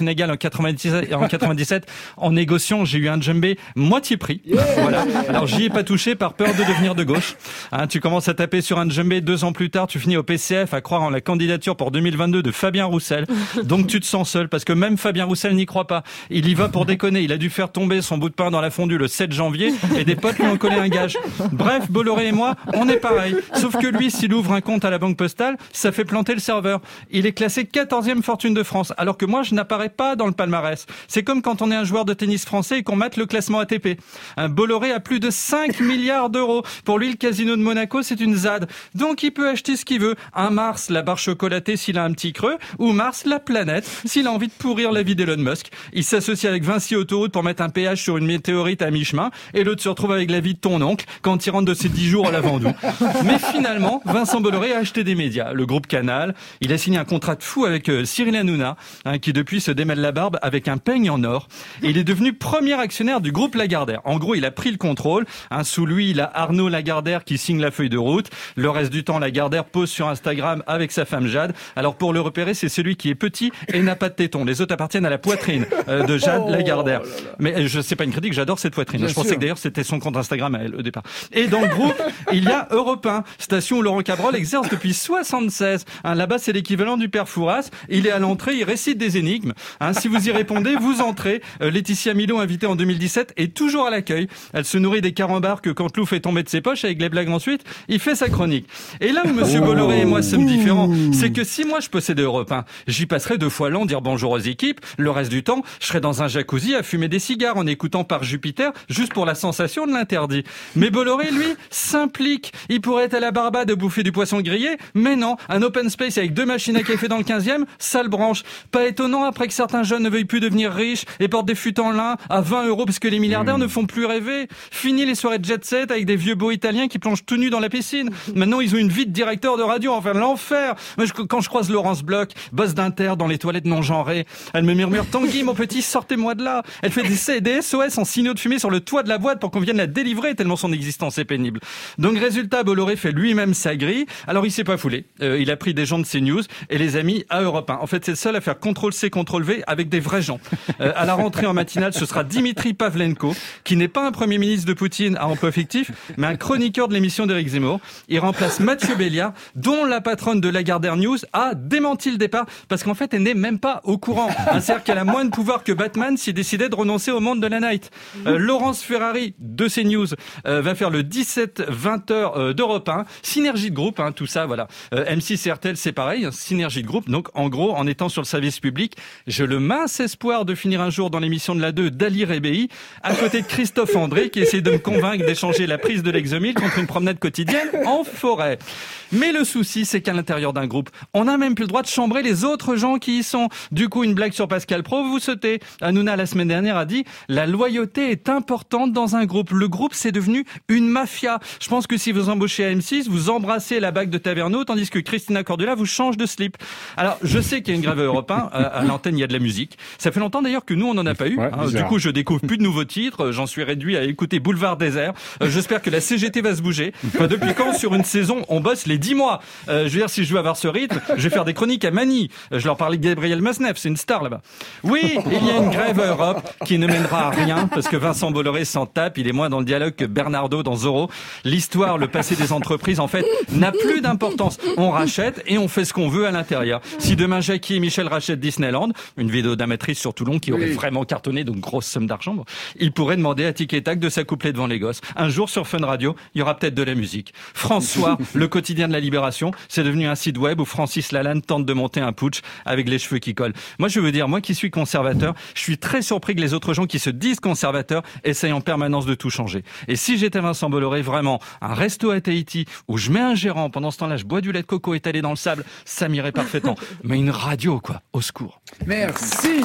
quatre-vingt-dix-sept, en quatre-vingt-dix-sept, en négociant, j'ai eu un djembé moitié prix. Yeah. Voilà. Alors j'y ai pas touché par peur de devenir de gauche. Hein, tu commences à taper sur un djembé, deux ans plus tard, tu finis au P C F à croire en la candidature pour deux mille vingt-deux de Fabien Roussel. Donc tu te sens seul parce que même Fabien Roussel n'y croit pas. Il y va pour déconner. Il a dû faire tomber son bout de pain dans la fondue le sept janvier et des potes lui ont collé un gage. Bref, Bolloré et moi, on est pareil. Sauf que lui, s'il ouvre un compte à la Banque Postale, ça fait planter le serveur. Il est classé quatorzième fortune de France, alors que moi, je n'apparais pas dans le palmarès. C'est comme quand on est un joueur de tennis français et qu'on mate le classement A T P. Un Bolloré a plus de cinq milliards d'euros. Pour lui, le casino de Monaco, c'est une Z A D. Donc, il peut acheter ce qu'il veut. Un Mars, la barre chocolatée s'il a un petit creux, ou Mars, la planète, s'il a envie de pourrir la vie d'Elon Musk. Il s'associe avec Vinci Autoroute pour mettre un péage sur une météorite à mi-chemin, et l'autre se retrouve avec la vie de ton oncle quand il rentre de ses dix jours à la Vendoue. Mais finalement, Vincent Bolloré a acheté des médias, le groupe Canal. Il a signé un contrat de fou avec euh, Cyril Hanouna, hein, qui depuis se démêle la barbe avec un peigne en or. Et il est devenu premier actionnaire du groupe Lagardère. En gros, il a pris le contrôle. Hein, sous lui, il a Arnaud Lagardère qui signe la feuille de route. Le reste du temps, Lagardère pose sur Instagram avec sa femme Jade. Alors pour le repérer, c'est celui qui est petit et n'a pas de téton. Les autres appartiennent à la poitrine euh, de Jade oh, Lagardère. Oh là là. Mais euh, je sais pas une critique, j'adore cette poitrine. Bien je sûr. Pensais que d'ailleurs c'était son compte Instagram à elle au départ. Et dans le groupe, il y a Europe un, station où Laurent Cabrol exerce depuis soixante-seize. Hein, là-bas, c'est l'équivalent du père Fouras. Il est à l'entrée, il récite des énigmes. Hein, si vous y répondez, vous entrez. Euh, Laetitia Milot, invitée en deux mille dix-sept, est toujours à l'accueil. Elle se nourrit des carambars que quand Lou fait tomber de ses poches avec les blagues ensuite, il fait sa chronique. Et là où Monsieur oh. Bolloré et moi sommes différents, c'est que si moi je possédais Europe un, j'y passerais deux fois l'an dire bonjour aux équipes. Le reste du temps, je serais dans un jacuzzi à fumer des cigares en écoutant Par Jupiter, juste pour la sensation de l'interdit. Mais Bolloré, lui, s'implique. Il pourrait être à la Barbade de bouffer du poisson grillé, mais non, un open space avec deux machines à café dans le quinzième, ça le branche. Pas étonnant après que certains jeunes ne veuillent plus devenir riches et portent des fûts en lin à vingt euros parce que les milliardaires mmh. ne font plus rêver. Fini les soirées de jet set avec des vieux beaux italiens qui plongent tout nus dans la piscine. Maintenant, ils ont une vie de directeur de radio, enfin l'enfer. Moi, je, quand je croise Laurence Bloch, boss d'Inter dans les toilettes non genrées, elle me murmure « Tanguy, mon petit, sortez-moi de là !» Elle fait des, des S O S en signaux de fumée sur le toit de la boîte pour qu'on vienne la délivrer tellement son existence est pénible. Donc résultat, Bolloré fait lui-même sa grille. Alors il s'est pas foulé. Euh, il a pris des gens de CNews et les a mis à Europe un. En fait, c'est le seul à faire contrôle C, contrôle V avec des vrais gens. Euh, à la rentrée en matinale, ce sera Dimitri Pavlenko, qui n'est pas un premier ministre de Poutine à emploi fictif, mais un chroniqueur de l'émission d'Éric Zemmour. Il remplace Mathieu Béliard, dont la patronne de Lagardère News a démenti le départ parce qu'en fait, elle n'est même pas au courant. Hein, c'est-à-dire qu'elle a moins de pouvoir que Batman s'il décidait de renoncer au monde de la night. Euh, Laurence Ferrari de CNews euh, va faire le dix-sept vingt heures euh, d'Europe un. Synergie de groupe, hein, tout ça, voilà. Euh, M six et R T L, c'est pareil, hein, synergie de groupe. Donc, en gros, en étant sur le service public, j'ai le mince espoir de finir un jour dans l'émission de la deux d'Ali Rébéi, à côté de Christophe André, qui essaie de me convaincre d'échanger la prise de l'Exomil contre une promenade quotidienne en forêt. Mais le souci, c'est qu'à l'intérieur d'un groupe, on n'a même plus le droit de chambrer les autres gens qui y sont. Du coup, une blague sur Pascal Pro, vous sautez. Hanouna, la semaine dernière, a dit « La loyauté est importante dans un groupe. Le groupe, c'est devenu une mafia. Je pense que si vous embauchez à M six, vous embrassez la bague de Taverneau, tandis que Christina Cordula vous change de slip. » Alors, je sais qu'il y a une grève à Europe un. À l'antenne, il y a de la musique. Ça fait longtemps d'ailleurs que nous, on n'en a pas eu. Ouais, hein, du coup, je découvre plus de nouveaux titres. J'en suis réduit à écouter Boulevard Désert. Euh, J'espère que la C G T va se bouger. Enfin, depuis quand, sur une saison, on bosse les dix mois? euh, Je veux dire, si je veux avoir ce rythme, je vais faire des chroniques à Manille. Euh, je leur parlais de Gabriel Masneff, c'est une star là-bas. Oui, il y a une grève à Europe qui ne mènera à rien parce que Vincent Bolloré s'en tape. Il est moins dans le dialogue que Bernardo dans Zorro. L'histoire, le passé des entreprises, en fait, n'a plus d'importance. On rachète et on fait ce qu'on veut à l'intérieur. Si demain Jackie et Michel rachètent Disneyland, une vidéo d'amatrice sur Toulon qui aurait oui. vraiment cartonné, donc grosse somme d'argent, bon, il pourrait demander à Tic et Tac de s'accoupler devant les gosses. Un jour sur Fun Radio, il y aura peut-être de la musique. François, le quotidien de la Libération, c'est devenu un site web où Francis Lalanne tente de monter un putsch avec les cheveux qui collent. Moi, je veux dire, moi qui suis conservateur, je suis très surpris que les autres gens qui se disent conservateurs essayent en permanence de tout changer. Et si j'étais Vincent Bolloré, vraiment, un resto à Tahiti où je mets un gérant, pendant ce temps-là, je bois du lait de coco étalé dans le sable, ça m'irait parfaitement. Mais une radio, quoi, au secours. Merci,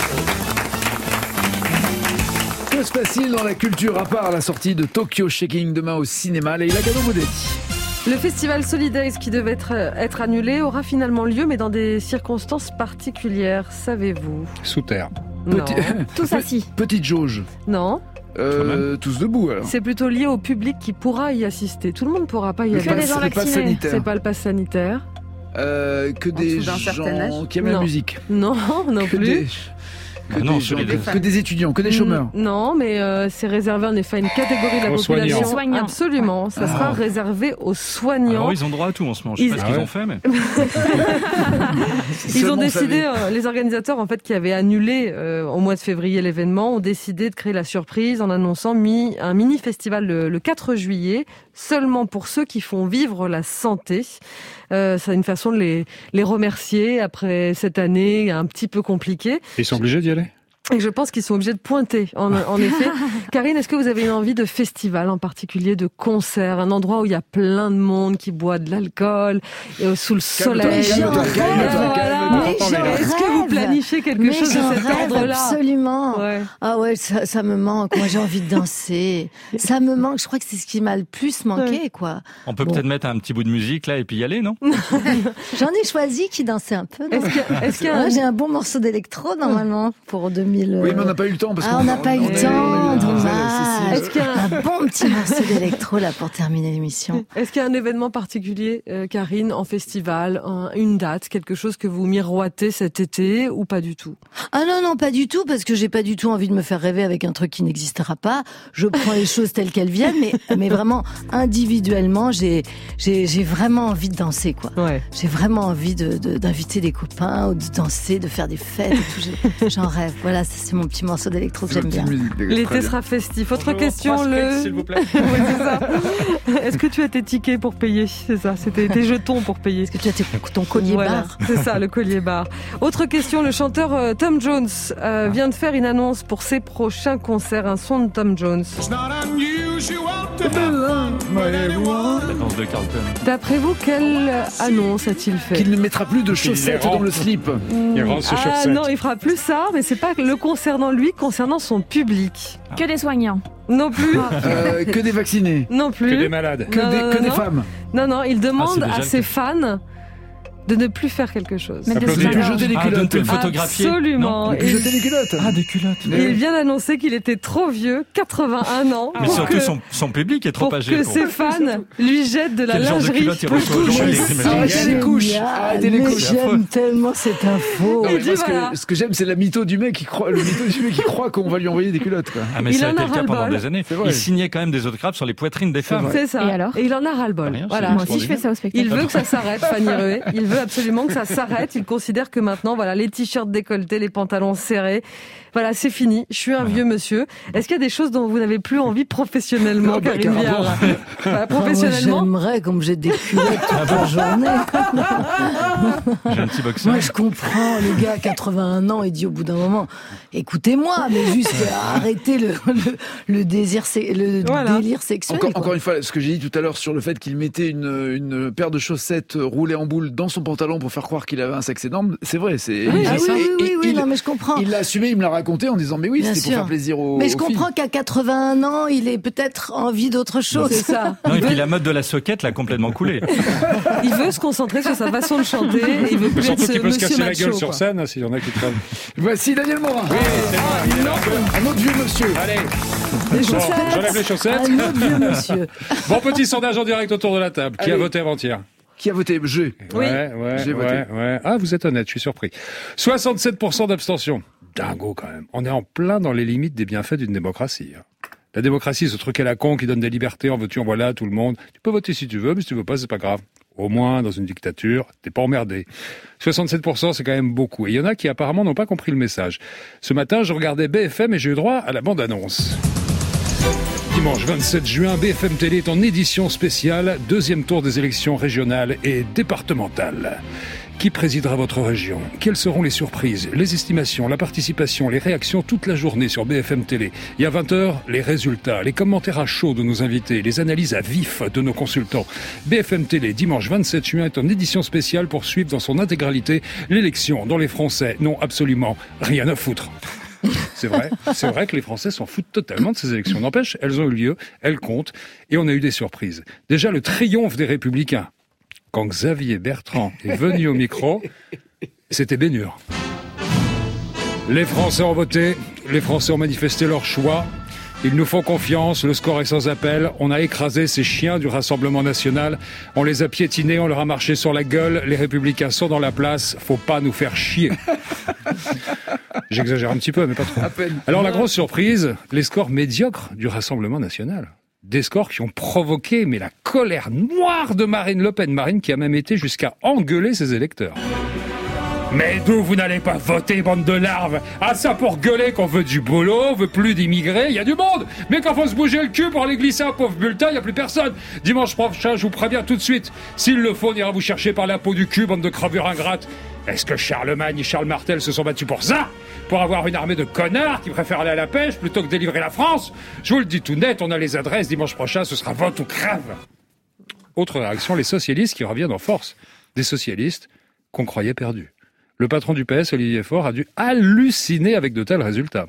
que se passe-t-il dans la culture à part la sortie de Tokyo Shaking demain au cinéma? Leïla Gado-Moudedi. Le festival Solidays qui devait être, être annulé aura finalement lieu, mais dans des circonstances particulières, savez-vous? Sous terre. Non. Petit... Tous assis. Petite jauge. Non. Euh, tous debout alors. C'est plutôt lié au public qui pourra y assister. Tout le monde ne pourra pas y aller. Que des gens vaccinés. C'est pas le pass sanitaire. Euh, que des gens qui aiment non. la musique. Non, non que plus. Des... Que, non, des, sur gens, les que des étudiants, que des chômeurs. Mm, Non, mais euh, c'est réservé en effet à une catégorie de la Aux population. soignants. Soignants. Absolument, ça sera Ah. réservé aux soignants. Alors, ils ont droit à tout en ce moment. Je sais Ils- pas ce Ah qu'ils ouais. ont fait, mais. Ils ont Seulement décidé, ça euh, les organisateurs en fait qui avaient annulé euh, au mois de février l'événement, ont décidé de créer la surprise en annonçant mi- un mini festival le, le quatre juillet, seulement pour ceux qui font vivre la santé. Euh, c'est une façon de les, les remercier après cette année un petit peu compliquée. Ils sont obligés d'y aller? Et je pense qu'ils sont obligés de pointer, en, en effet. Karine, est-ce que vous avez une envie de festival, en particulier de concert, un endroit où il y a plein de monde qui boit de l'alcool, et, euh, sous le soleil? calme-toi, Mais calme-toi, Voilà. calme-toi. Mais j'en Est-ce que vous rêve. planifiez quelque Mais chose de j'en cet rêve ordre-là? absolument. Ouais. Ah ouais, ça, ça me manque. Moi, j'ai envie de danser. Ça me manque. Je crois que c'est ce qui m'a le plus manqué, quoi. On peut Bon. peut-être mettre un petit bout de musique là et puis y aller, non? J'en ai choisi qui dansait un peu. non Est-ce qu'il y a- est-ce qu'il y a un- Ouais, j'ai un bon morceau d'électro normalement pour deux mille. Oui, mais on n'a pas eu le temps parce Ah, qu'on on n'a pas eu on le a- temps, on a eu- dommage. Est-ce qu'il y a un- Un bon petit morceau d'électro là pour terminer l'émission. Est-ce qu'il y a un événement particulier, euh, Karine, en festival, un- une date, quelque chose que vous miroitez cet été ou pas du tout? Ah non, non, pas du tout, parce que j'ai pas du tout envie de me faire rêver avec un truc qui n'existera pas. Je prends les choses telles qu'elles viennent, mais, mais vraiment, individuellement, j'ai, j'ai, j'ai vraiment envie de danser, quoi. Ouais. J'ai vraiment envie de, de- d'inviter des copains, ou de danser, de faire des fêtes et tout. J'ai- J'en rêve. Voilà, ça, c'est mon petit morceau d'électro que C'est j'aime une petite bien. musique, très L'été bien. sera festif. Autre Bonjour, question, trois le... sprites, s'il vous plaît. Ouais, c'est ça. Est-ce que tu as tes tickets pour payer? C'est ça, c'était tes jetons pour payer. Est-ce que tu as tes- ton collier Voilà, barre? c'est ça, le collier barre. Autre question, le chanteur euh, Tom Jones euh, vient de faire une annonce pour ses prochains concerts, un son de Tom Jones. La danse de Carlton. D'après vous, quelle annonce a-t-il fait? Qu'il ne mettra plus de chaussettes les dans le rend. slip. Il rend ses Ah chaussettes. non, il fera plus ça, mais c'est pas le concernant lui, concernant son public. Que des soignants. Non plus, Euh, que des vaccinés. non Que plus. des malades. Que Non, des, non, que non, des non. femmes. Non, non, il Ah, demande c'est déjà à le ses cas. fans de ne plus faire quelque chose. Mais des Applaudir. De plus soignants. jeter les Ah, de ne culottes. plus le photographier. Absolument. De plus Et- jeter les culottes. Ah, des culottes. Il vient d'annoncer qu'il était trop vieux, quatre-vingt-un ans, Mais pour surtout, que, son, son public est trop pour âgé. que pour- ses fans lui jettent de la Quel genre de lingerie. culotte il reçoit aujourd'hui, couches. t'imagines? Arrêtez les couches. Génial, Arrêtez les mais couches. j'aime tellement cette info. Non, mais Il moi, dit ce, que, voilà. ce que j'aime, c'est la mytho du mec qui croit, le mytho du mec qui croit qu'on va lui envoyer des culottes, quoi. Ah mais Il ça a en été a le cas pendant ras-le-bol. des années. C'est vrai. Il signait quand même des autographes sur les poitrines des femmes. C'est ça. Et alors il en a ras-le-bol. Rien, Voilà. c'est Moi aussi, je fais ça au spectacle. Il veut que ça s'arrête, Fanny Rué. Il veut absolument que ça s'arrête. Il considère que maintenant, voilà, les t-shirts décolletés, les pantalons serrés, voilà, c'est fini. Je suis un vieux monsieur. Est-ce qu'il y a des choses dont vous n'avez plus envie professionnellement, Ah bah, Karine carrément. Viard? Bah, Ah, moi, professionnellement, j'aimerais qu'on me jette des culottes toute la journée. J'ai un petit boxeur. Moi, je comprends, le gars à quatre-vingt-un ans, il dit au bout d'un moment, écoutez-moi, mais juste arrêtez le, le, le désir, sé- le Voilà. délire sexuel. Encore, quoi. encore une fois, ce que j'ai dit tout à l'heure sur le fait qu'il mettait une, une paire de chaussettes roulées en boule dans son pantalon pour faire croire qu'il avait un sexe énorme, c'est vrai. C'est, Oui, il ah dit oui, ça. oui, Et- oui, et oui, il, non, mais je comprends. il l'a assumé, il me l'a raconté en disant mais oui, Bien c'était pour sûr. faire plaisir aux Mais je aux filles. comprends qu'à quatre-vingt-un ans, il ait peut-être envie d'autre chose. c'est ça. Non, et puis la mode de la soquette l'a complètement coulé. Il veut se concentrer sur sa façon de chanter. Et il veut plus être Surtout ce qu'il peut se monsieur casser la macho, gueule sur quoi. scène, hein, s'il y en a qui traînent. Voici Daniel Morin. Oui, c'est moi, il est là. Un autre vieux monsieur. Allez, Des bon, chaussettes. j'enlève les chaussettes. Un autre vieux monsieur. Bon, petit sondage en direct autour de la table. Qui a Allez. voté avant-hier? Qui a voté? Je. Oui. Ouais, ouais, J'ai voté. ouais, ouais. Ah, vous êtes honnête, je suis surpris. soixante-sept pour cent d'abstention. Dingo, quand même. On est en plein dans les limites des bienfaits d'une démocratie. hein. La démocratie, ce truc à la con qui donne des libertés, en veux-tu, en voilà, tout le monde. Tu peux voter si tu veux, mais si tu veux pas, c'est pas grave. Au moins, dans une dictature, t'es pas emmerdé. soixante-sept pour cent, c'est quand même beaucoup. Et il y en a qui apparemment n'ont pas compris le message. Ce matin, je regardais B F M et j'ai eu droit à la bande-annonce. Dimanche vingt-sept juin, B F M Télé est en édition spéciale, deuxième tour des élections régionales et départementales. Qui présidera votre région? Quelles seront les surprises, les estimations, la participation, les réactions toute la journée sur B F M Télé? Et à vingt heures, les résultats, les commentaires à chaud de nos invités, les analyses à vif de nos consultants. B F M Télé, dimanche vingt-sept juin, est en édition spéciale pour suivre dans son intégralité l'élection dont les Français n'ont absolument rien à foutre. C'est vrai, c'est vrai que les Français s'en foutent totalement de ces élections. N'empêche, elles ont eu lieu, elles comptent, et on a eu des surprises. Déjà, le triomphe des Républicains. Quand Xavier Bertrand est venu au micro, c'était bénure. Les Français ont voté, les Français ont manifesté leur choix. Ils nous font confiance, le score est sans appel. On a écrasé ces chiens du Rassemblement National. On les a piétinés, on leur a marché sur la gueule. Les Républicains sont dans la place. Faut pas nous faire chier. J'exagère un petit peu, mais pas trop. Alors la grosse surprise, les scores médiocres du Rassemblement National. Des scores qui ont provoqué mais la colère noire de Marine Le Pen. Marine qui a même été jusqu'à engueuler ses électeurs. Mais d'où vous n'allez pas voter, bande de larves? Ah, ça pour gueuler qu'on veut du boulot, on veut plus d'immigrés, il y a du monde. Mais quand faut se bouger le cul pour aller glisser un pauvre bulletin, il y a plus personne. Dimanche prochain, je vous préviens tout de suite. S'il le faut, on ira vous chercher par la peau du cul, bande de crevures ingrates. Est-ce que Charlemagne et Charles Martel se sont battus pour ça? Pour avoir une armée de connards qui préfèrent aller à la pêche plutôt que délivrer la France? Je vous le dis tout net, on a les adresses, dimanche prochain, ce sera vote ou crève. Autre réaction, les socialistes qui reviennent en force. Des socialistes qu'on croyait perdus. Le patron du P S, Olivier Faure, a dû halluciner avec de tels résultats.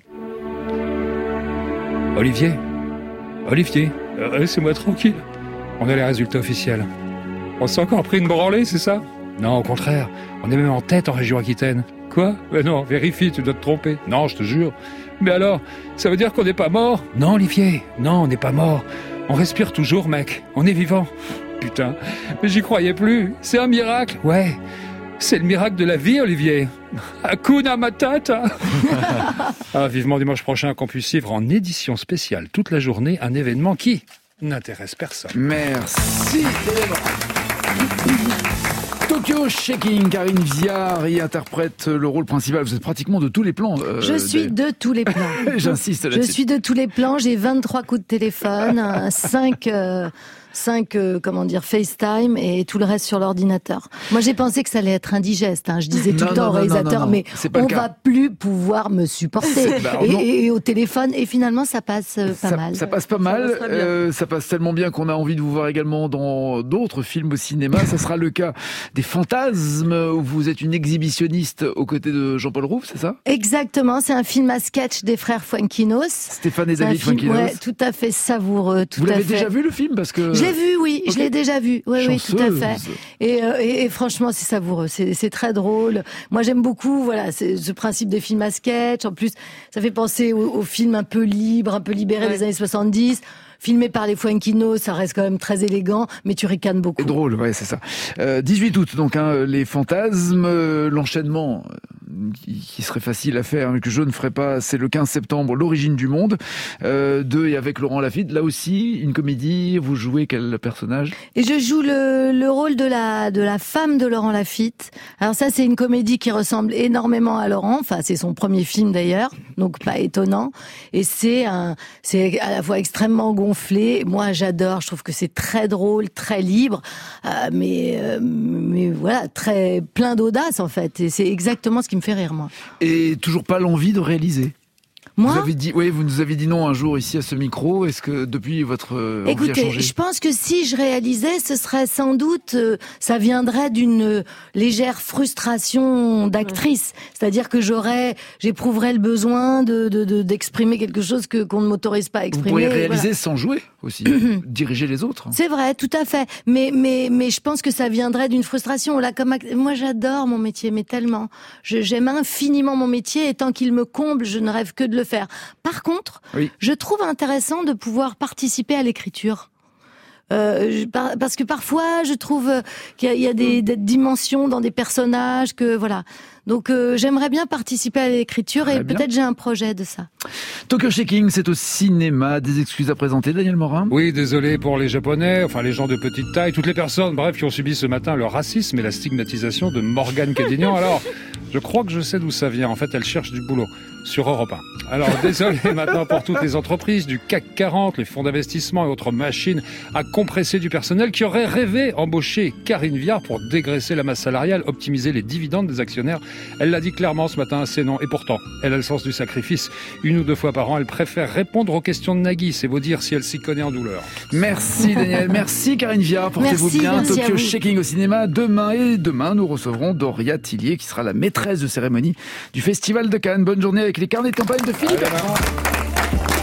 Olivier, Olivier, euh, laissez-moi tranquille. On a les résultats officiels. On s'est encore pris une branlée, c'est ça? Non, au contraire, on est même en tête en région Aquitaine. Quoi? Mais non, vérifie, tu dois te tromper. Non, je te jure. Mais alors, ça veut dire qu'on n'est pas mort? Non, Olivier, non, on n'est pas mort. On respire toujours, mec. On est vivant. Putain, mais j'y croyais plus. C'est un miracle. Ouais. C'est le miracle de la vie, Olivier. Hakuna Matata. Ah, vivement dimanche prochain qu'on puisse suivre en édition spéciale toute la journée un événement qui n'intéresse personne. Merci. Tokyo Shaking, Karine Viard y interprète le rôle principal. Vous êtes pratiquement de tous les plans. Euh, je suis de... de tous les plans. J'insiste là-dessus. Je suis de tous les plans. J'ai vingt-trois coups de téléphone, cinq... Euh... cinq, euh, comment dire, FaceTime et tout le reste sur l'ordinateur. Moi, j'ai pensé que ça allait être indigeste. Hein. Je disais tout non, le temps non, au réalisateur, non, non, non. mais on va plus pouvoir me supporter. bah, et, et au téléphone, et finalement, ça passe euh, pas ça, mal. Ça passe pas mal. Ça, euh, ça passe tellement bien qu'on a envie de vous voir également dans d'autres films au cinéma. Ça sera le cas des Fantasmes, où vous êtes une exhibitionniste aux côtés de Jean-Paul Rouve, c'est ça? Exactement. C'est un film à sketch des frères Fuenquinos. Stéphane et David Fuenquinos. Ouais, tout à fait savoureux. Tout vous à l'avez fait. déjà vu le film? Parce que Je l'ai vu, oui, okay. je l'ai déjà vu. Oui, oui, tout à fait. Et, euh, et, et franchement, c'est savoureux, c'est, c'est très drôle. Moi, j'aime beaucoup, voilà, c'est ce principe des films à sketch. En plus, ça fait penser aux, aux films un peu libres, un peu libérés ouais. des années soixante-dix. Filmé par les Fuenquinos, ça reste quand même très élégant, mais tu ricanes beaucoup. C'est drôle, ouais, c'est ça. Euh, dix-huit août, donc, hein, les Fantasmes, euh, l'enchaînement euh, qui, qui serait facile à faire, mais que je ne ferai pas, c'est le quinze septembre, L'origine du monde, euh, de et avec Laurent Lafitte. Là aussi, une comédie, vous jouez quel personnage? Et je joue le, le rôle de la, de la femme de Laurent Lafitte. Alors ça, c'est une comédie qui ressemble énormément à Laurent, enfin, c'est son premier film d'ailleurs, donc pas étonnant. Et c'est un, c'est à la fois extrêmement gonflé. Moi, j'adore. Je trouve que c'est très drôle, très libre, euh, mais euh, mais voilà, très plein d'audace en fait. Et c'est exactement ce qui me fait rire, moi. Et toujours pas l'envie de réaliser? Moi vous avez dit, oui, vous nous avez dit non un jour ici à ce micro. Est-ce que depuis votre euh, envie a changé? Écoutez, je pense que si je réalisais, ce serait sans doute, euh, ça viendrait d'une euh, légère frustration d'actrice. Ouais. C'est-à-dire que j'aurais, j'éprouverais le besoin de, de, de d'exprimer quelque chose que qu'on ne m'autorise pas à exprimer. Vous pourriez réaliser voilà. sans jouer aussi, diriger les autres. C'est vrai, tout à fait. Mais mais mais je pense que ça viendrait d'une frustration. Là, comme act... moi, j'adore mon métier, mais tellement. Je, j'aime infiniment mon métier et tant qu'il me comble, je ne rêve que de le faire. Par contre, oui. je trouve intéressant de pouvoir participer à l'écriture. Euh, parce que parfois, je trouve qu'il y a, il y a des, des dimensions dans des personnages que voilà. Donc, euh, j'aimerais bien participer à l'écriture et bien. Peut-être j'ai un projet de ça. Tokyo Shaking, c'est au cinéma. Des excuses à présenter, Daniel Morin? Oui, désolé pour les Japonais, enfin les gens de petite taille, toutes les personnes, bref, qui ont subi ce matin le racisme et la stigmatisation de Morgane Cadignan. Alors, je crois que je sais d'où ça vient. En fait, elle cherche du boulot sur Europe un. Alors, désolé maintenant pour toutes les entreprises du C A C quarante, les fonds d'investissement et autres machines à compresser du personnel qui auraient rêvé embaucher Karine Viard pour dégraisser la masse salariale, optimiser les dividendes des actionnaires. Elle l'a dit clairement ce matin, c'est non. Et pourtant, elle a le sens du sacrifice. Une ou deux fois par an, elle préfère répondre aux questions de Nagui. C'est vous dire si elle s'y connaît en douleur. Merci Daniel, merci Karine Viard. Portez-vous bien. Merci Tokyo Shaking au cinéma demain. Et demain, nous recevrons Doria Tillier qui sera la maîtresse de cérémonie du Festival de Cannes. Bonne journée avec les carnets de campagne de Philippe.